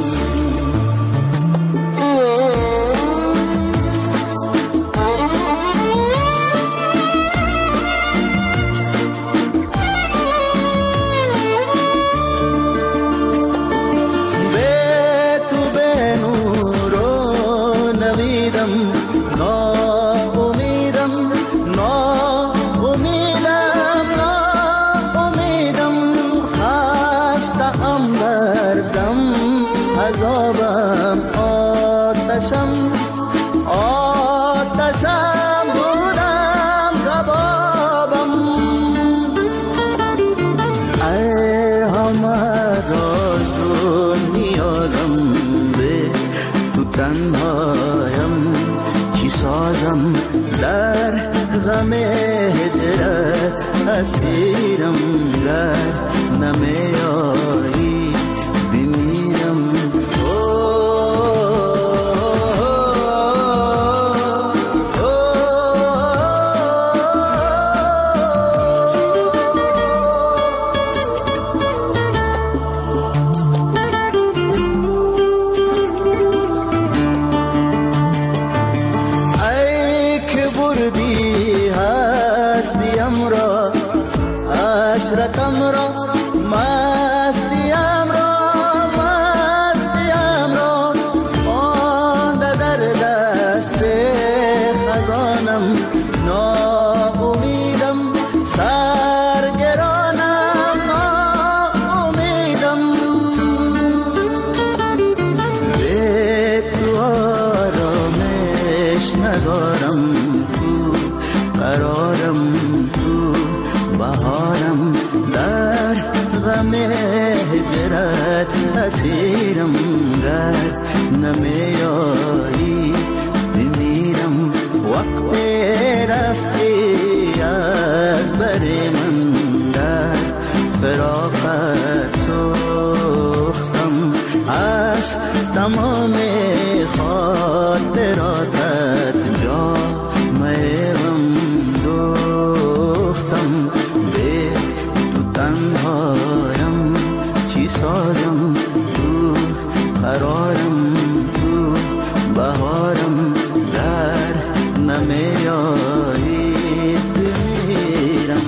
O: به تو به نور و نویدم ناامیدم ناامیدم ناامیدم خسته‌ام دردم عذابم آتشم آتشم بودم کبابم. ای همه راز و نیازم به تو تنهایم چی سازم در غم هجرت اسیرم گر نمیایی بمیرم. ای که بردی هستیم را عشرتم را مستیم را مستیم را مانده در دست خزانم ناامیدم سرگرانم ناامیدم. به تو آرامش ندارم تو قرارم تو بهارم در غم
S: غم هجرت اسیرم گر نمیایی بمیرم وقت رفتی از بر من در فراقت سوختم از تمام خاطراتت جامعم دوختم به تو تنهایم چی سازم تو قرارم تو بهارم در نمیایی بمیرم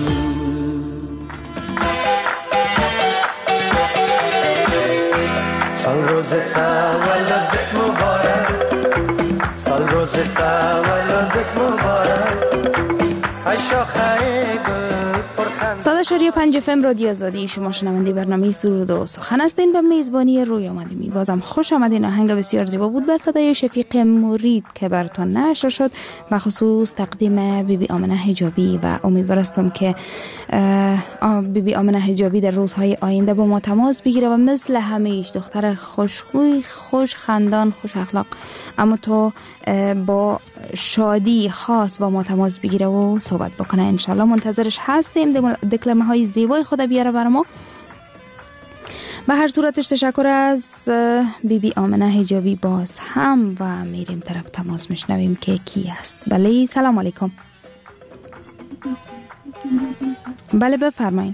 L: سال روز تولدت مبارک سال روز تولدت مبارک ای شاخه گل
M: صدا شاری پنج فم رادیو آزادی، شما شنونده برنامه سرود و سخن هستین. به میزبانی روی آمدیم. بازم خوش آمدین. آهنگ بسیار زیبا بود به صدای شفیق مرید که براتون نشر شد، به خصوص تقدیم بیبی آمنه حجابی و امیدوارم که بیبی بی آمنه حجابی در روزهای آینده با ما تماس بگیره و مثل همیشه دختر خوشخوی، خوش خندان، خوش اخلاق، اما تو با شادی خاص با ما تماس بگیره و صحبت بکنه. انشالله منتظرش هستیم. دکلمه های زیبای خود بیاره بر ما. به هر صورتش تشکر از بیبی بی آمنه حجابی. باز هم و میریم طرف تماس میشنویم که کی است. بله سلام علیکم. بله بفرمایید.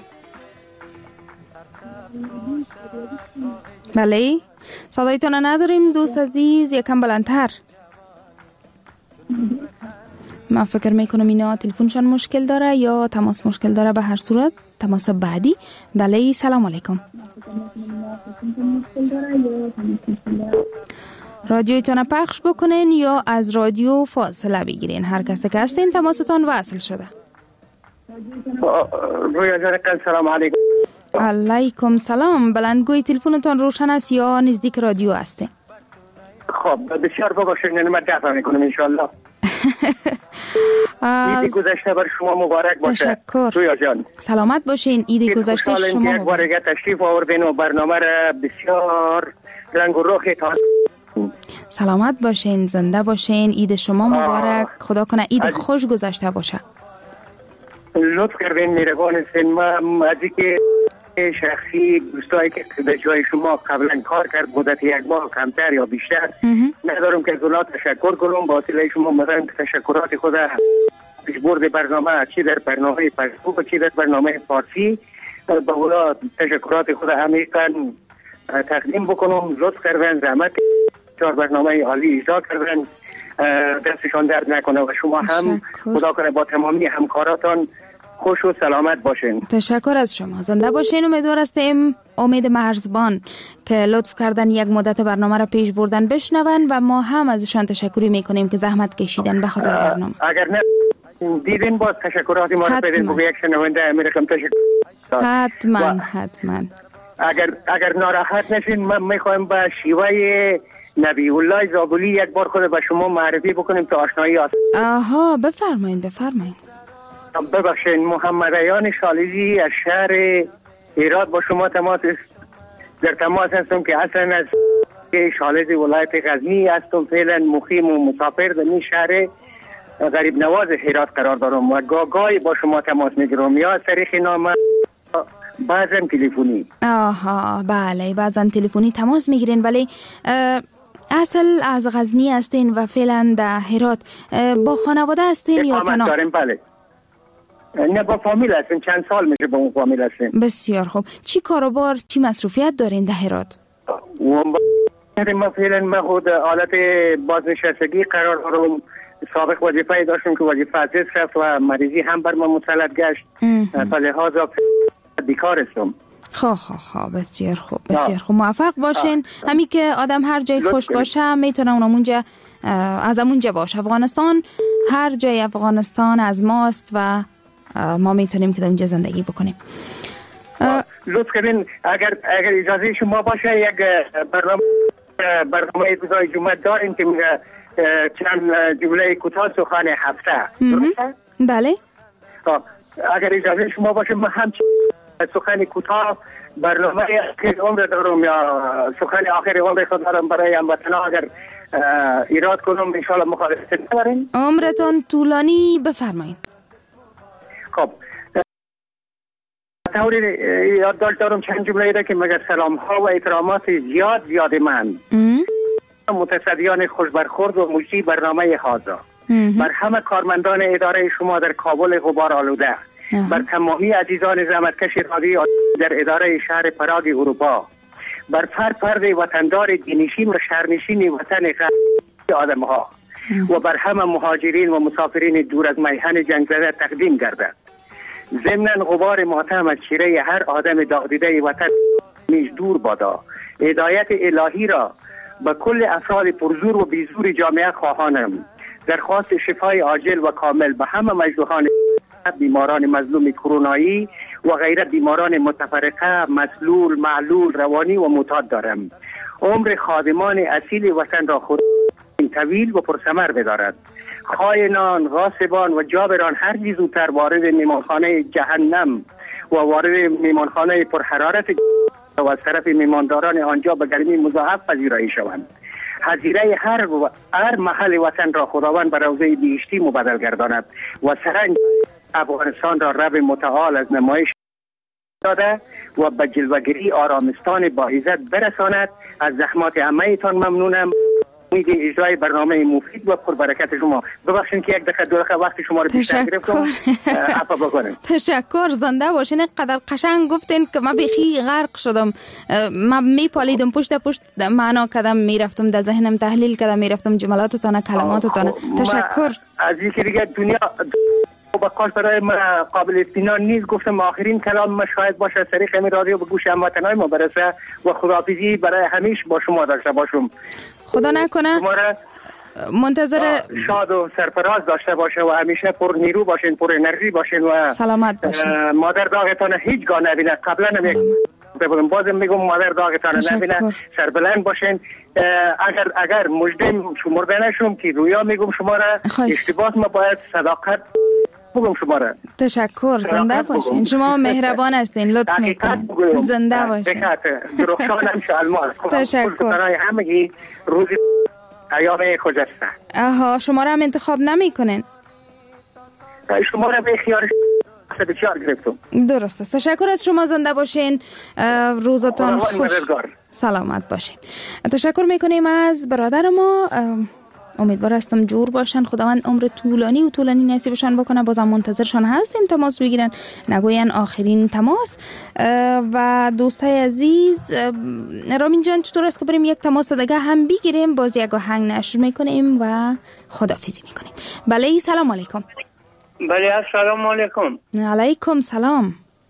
M: بله صدایتون نداریم دوست عزیز، یکم بلندتر. من فکر میکنم اینا تلفنشان مشکل داره یا تماس مشکل داره. به هر صورت تماس بعدی. بله سلام علیکم. رادیویتون پخش بکنین یا از رادیو فاصله بگیرین. هر کسی که هستین تماستون وصل شده.
P: رویا جان سلام علیکم.
M: علیکم سلام. بلندگوی تلفنتون روشن است یا نزدیک رادیو هسته؟
P: خب بسیار ببخشید من دفع میکنم انشالله. عید گذشته بر شما مبارک باشه.
M: تشکر.
P: رویا جان
M: سلامت باشین. عید گذشته شما
P: یک بار تشریف آوردین و برنامه را بسیار رنگ و رخ تازه.
M: سلامت باشین، زنده باشین. عید شما مبارک. خدا کنه عید خوش گذشته باشه.
P: لطف کردین، مهربان هستین. ما از اینکه شخصی دوستایی که به جای شما قبلا کار کرد مدت یک ماه کمتر یا بیشتر ندارم که از اونا تشکر کنم. با وسیله شما مثلا تشکرات خود پیشبرد برنامه چی در برنامه پشتو و چی در برنامه فارسی با اونا تشکرات خود عمیقا تقدیم بکنم. لطف کردن، زحمت چهار برنامه عالی اجرا کردن، دستشان درد نکنه و شما هم خدا کنه با تمامی همکاراتان خوش و سلامت باشین.
M: تشکر از شما، زنده باشین. امیدوار هستیم امید مرزبان که لطف کردن یک مدت برنامه را پیش بردن بشنون و ما هم ازشان تشکری میکنیم که زحمت کشیدن به خاطر برنامه.
P: اگر نه دیدین باز تشکرات ما رو بدین به یک شنونده میرکم تشکر.
M: حتما حتما.
P: اگر اگر ناراحت نشین من میخوایم به شیوه نبی الله زابلی یک بار خود به شما معرفی بکنیم تا آشنایی است.
M: آها بفرمایید بفرمایید.
P: ببخشید، محمد عیان شالیزی از شهر هرات با شما تماس در تماس هستم که اصلا از شالزی ولایت غزنی هستم. فعلا مقیم و مسافر در این شهر غریب نواز هرات قرار دارم و گاگای با شما تماس میگیرم یا طریق نامه بعضا تلفنی.
M: آها بله بعضا تلفنی تماس میگیرین. ولی اصل از غزنی هستین و فعلا در هرات. با خانواده هستین یا تنها؟
P: بله نه با فامیل هستیم، چند سال میشه با اون فامیل هستیم.
M: بسیار خوب. چی کاروبار چی مصروفیت دارین در هرات؟
P: ما فعلا ما خود حالت بازنشستگی قرار دارم. سابق وظیفه داشتم که وظیفه از دست رفت و مریضی هم بر ما مسلط گشت، به لحاظ بیکار هستم.
M: خواه خواه خواه بسیار خوب بسیار خوب. موفق باشین. همین که آدم هر جای خوش باشه میتونه اونمونجا از امونجا باشه. افغانستان هر جای افغانستان از ماست و ما میتونیم که در اونجا زندگی بکنیم.
P: لطف کنین اگر اگر اجازه شما باشه یک برنامه برنامه روزای جمعه داریم که میگه چند جمله کوتاه سخن هفته.
M: بله
P: اگر اجازه شما باشه من هم سخن کوتاه برنامه آخر عمر دارم یا سخن آخر عمر خود دارم برای هموطنان اگر ایراد کنم ان شاء الله مخالفت ندارین.
M: عمرتون طولانی، بفرمایید.
P: خب طوری یاد دارم چند جمله ایده که مگر سلام ها و احترامات زیاد زیاد من متصدیان خوش برخورد و مجری برنامه هازا، بر همه کارمندان اداره شما در کابل غبار آلوده، بر تمامی عزیزان زحمتکش رادیو در اداره شهر پراگ اروپا، بر فرد فرد وطندار دینشین و شهرنشین وطن آدم ها و بر همه مهاجرین و مسافرین دور از میهن جنگ زده تقدیم گردد. ضمناً غبار ماتم از چهره هر آدم داغدیده وطن نیز دور بادا. هدایت الهی را به کل افراد پرزور و بیزور جامعه خواهانم. درخواست شفای عاجل و کامل به همه مجروحان، بیماران مظلوم کرونایی و غیره بیماران متفرقه، مسلول، معلول، روانی و معتاد دارم. عمر خادمان اصیل وطن را خود طویل و پرثمر بدارد. خائنان، غاصبان و جابران هر چه زودتر وارد میمانخانه جهنم و وارد میمانخانه پرحرارت و از طرف میمانداران آنجا به گرمی مضاعف پذیرایی شوند. هزیره هر و هر محل وطن را خداوند به روضه بهشتی مبدل گرداند و سرنج افغانستان را رب متعال از نمایش داده و به جلوگیری آرامستان با عزت برساند. از زحمات همه تان ممنونم. امید اجرای برنامه مفید و پربرکت شما. ببخشید که یک دقیقه دو دقیقه وقت شما رو بیشتر گرفتم، عفو بکنید.
M: تشکر، زنده باشین. قدر قشنگ گفتین که من بیخی غرق شدم. من میپالیدم پشت پشت معنا کردم، میرفتم در ذهنم تحلیل کردم، میرفتم جملاتتان، کلماتتان. تشکر.
P: از اینکه دیگه دنیا با کاش برای ما قابل اطمینان نیست، گفتم آخرین کلام ما شاید باشه از طریق این رادیو به گوش هموطنان ما برسه و خداحافظی برای همیشه با شما داشته باشم.
M: خدا نکنه منتظر
P: شاد و سرفراز داشته باشه و همیشه پر نیرو باشین، پر انرژی باشین و
M: سلامت باشین.
P: مادر داغتان هیچگاه نبینه. قبلا هم یک بگم بازم میگم مادر داغتان نبینه. سربلند باشین. اگر اگر مجدم شمرده نشم که رویا میگم شما را اشتباه، ما باید صداقت بگم شما را.
M: تشکر، زنده باشین. شما مهربان هستین، لطف میکنین. زنده باشین.
P: درخشان هم شالماس.
M: تشکر.
P: برای همگی روز ایام خجسته.
M: آها، شما را هم انتخاب نمیکنین؟
P: شما را به خیار بسیار گرفتم.
M: درست است. تشکر از شما، زنده باشین. روزتان خوش. سلامت باشین. تشکر میکنیم از برادر ما. امیدوار هستم جور باشن، خداوند عمر طولانی و طولانی نصیبشان بکنه. بازم منتظرشان هستیم تماس بگیرن، نگوین آخرین تماس. و دوستای عزیز، رامین جان چطور است که بریم یک تماس دیگه هم بگیریم، باز یک آهنگ نشر میکنیم و خداحافظی میکنیم. بله، سلام علیکم.
P: بله، السلام علیکم.
M: علیکم سلام.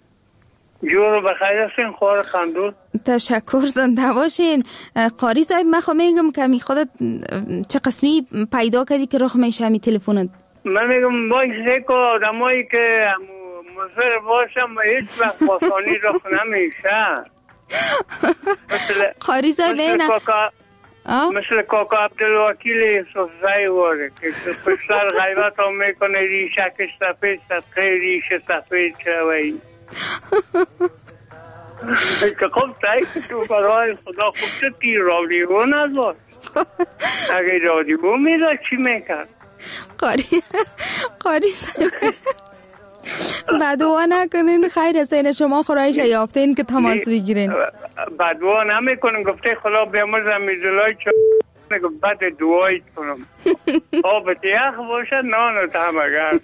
P: جور بخیر هستین خوار خندون؟
M: تشکر، زنده باشین. قاری صاحب، من خواهم میگم که می خودت چه قسمی پیدا کردی که رخ میشه همی تلفونت؟
P: من میگم با یک آدم هایی که مصر باشم و هیچ وقت باسانی رخ نمیشه.
M: قاری صاحب این
P: مثل کاکا عبدالوکیل صفزای واره که پشتر غیبت هم میکنه ریشکش سفید صدقه ریش سفید شوی. که خب تایی تو برای خدا خوب شد که رادیو نزار. اگه رادیو میزا چی میکرد؟
M: قاری قاری صاحب بدوا نکنین، خیر از این شما خورایش یافتین که تماس بگیرین.
P: بدوا نمیکنم، گفته خدا بیامرزم میزلای چون میگم بد دعایت کنم. آبت یخ باشه نانو تمگر.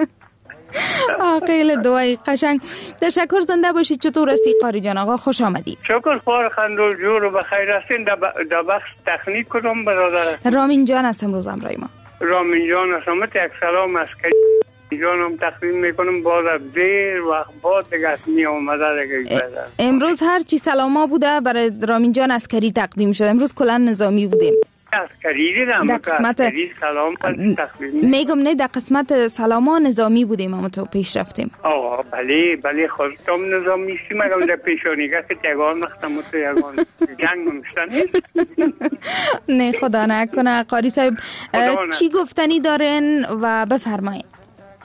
M: خیلی دعای قشنگ. تشکر، زنده باشید. چطور هستی قاری جان؟ آقا خوش آمدی.
P: شکر خوار خندول جور و بخیر هستین. در بخش تکنیک کنم برادر
M: رامین جان هستم روز امرای ما.
P: رامین جان هستم. یک سلام از کلی جانم تقدیم میکنم. باز از دیر وقت بعد دیگه می آمده دیگه.
M: امروز هر چی سلاما بوده برای رامین جان عسکری تقدیم شد. امروز کلا نظامی بودیم.
P: عسکری دیدم.
M: در قسمت
P: سلام
M: میگم نه، در قسمت سلاما نظامی بودیم، اما تو پیش رفتیم.
P: آه بله بله، خودتم نظامی شدیم. مگم در پیشانیگه که تگان نختم و تو یگان جنگ نمشتن.
M: نه خدا نکنه. قاری صاحب چی گفتنی دارن و بفرمایید.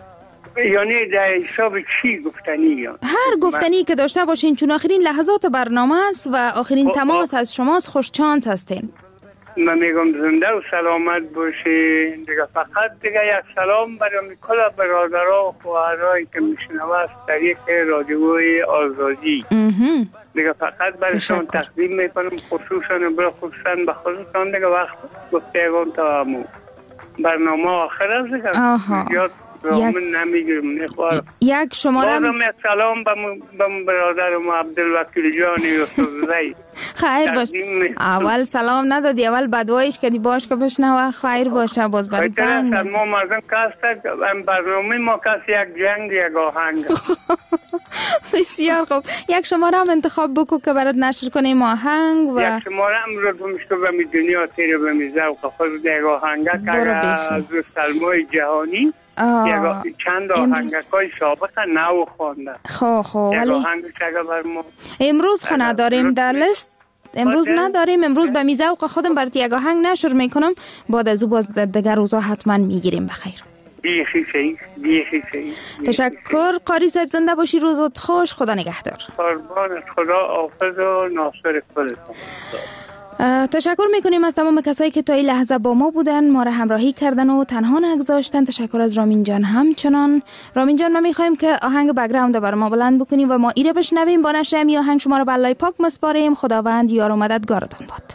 P: یعنی در حساب چی گفتنی یا؟
M: هر گفتنی که داشته باشین، چون آخرین لحظات برنامه است و آخرین تماس از شماست. خوش چانس هستین.
P: من میگم زنده و سلامت باشین دیگه. فقط دیگه یک سلام برای کل برادرها و خواهرایی که میشنوه از طریق رادیوی آزادی دیگه فقط برایشان تقدیم میکنم، خصوصا برای خصوصا به خودتان دیگه. وقت گفتگان تا برنامه آخر است دیگه. زیاد رامن نمیگیرم نخواه.
M: یک شماره
P: بازم یک سلام به برادرم عبدالوکیل جانی و سوزی.
M: خیر باش. اول سلام ندادی، اول بدوایش کردی باش که بشنوه. خیر باشه. باز برای زنگ
P: بزن. ما مردم کسته برنامه ما کسی یک جنگ یک آهنگ.
M: بسیار خوب. یک شماره هم انتخاب بکو که برات نشر کنیم آهنگ. و
P: یک شماره هم رو بمشتو به می دنیا تیره به می زوق خود یک آهنگ که از سلمای جهانی یک چند آهنگ های سابق نو خوانده.
M: خب خب ولی
P: بر ما
M: امروز خو نداریم در لیست. امروز نداریم. امروز به میزوق خودم برات یک آهنگ نشر میکنم. بعد از او باز دیگر روزا حتما میگیریم. بخیر.
P: بیخی صحیح. بیخی صحیح.
M: تشکر قاری صاحب. زنده باشی. روزت خوش. خدا نگهدار.
P: قربانت. خدا حافظ و ناصر خودتون.
M: تشکر میکنیم از تمام کسایی که تا این لحظه با ما بودن، ما را همراهی کردن و تنها نگذاشتن. تشکر از رامین جان همچنان. رامین جان ما میخوایم که آهنگ بک‌گراند برای ما بلند بکنیم و ما ایره بشنویم. با نشر این آهنگ شما را به الله پاک مسپاریم. خداوند یار و مددگارتان باد.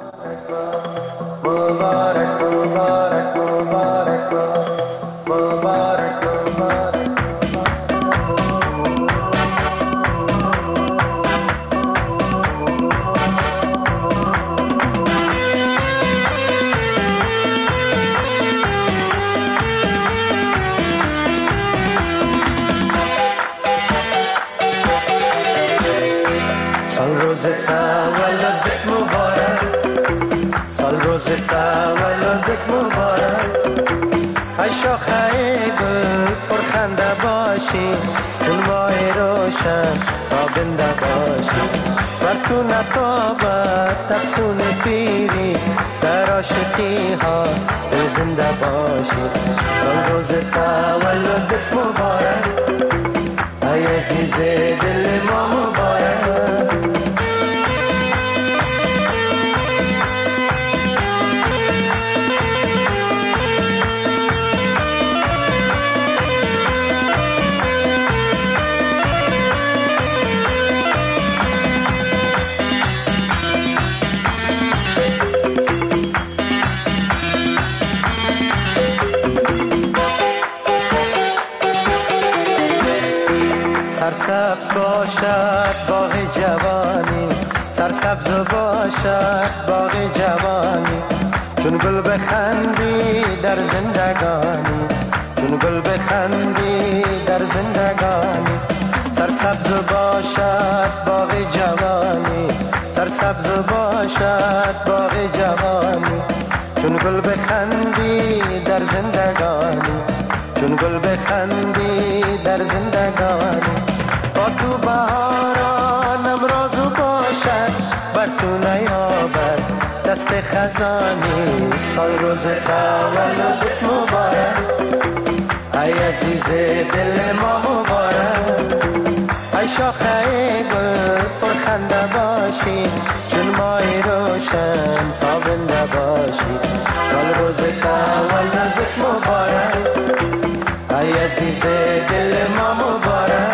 M: مبارک مبارک مبارک مبارک
L: روز تولدت مبارک، سال روز تولدت مبارک. ای شاخه گل پرخنده باشی، چون ماه روشن تابنده باشی. بر تو نتابد افسون پیری، در عاشقی ها دل زنده باشی. سال روز تولدت مبارک، ای عزیز دل ما مبارک. سرسبز باشد باغ جوانی، سرسبز باشد باغ جوانی. چون گل بخندی در زندگانی، چون گل بخندی در زندگانی. سرسبز باشد باغ جوانی، سرسبز باشد باغ جوانی. چون گل بخندی در زندگانی، چون گل بخندی در زندگانی. با تو بهارانم رازو باشد، بر تو نیابد دست خزانی. سال روز تولدت مبارک، ای عزیز دل ما مبارک. ای شاخه گل پرخنده باشی، چون ماه روشن تابنده باشی. سال روز تولدت مبارک، ای عزیز دل ما مبارک.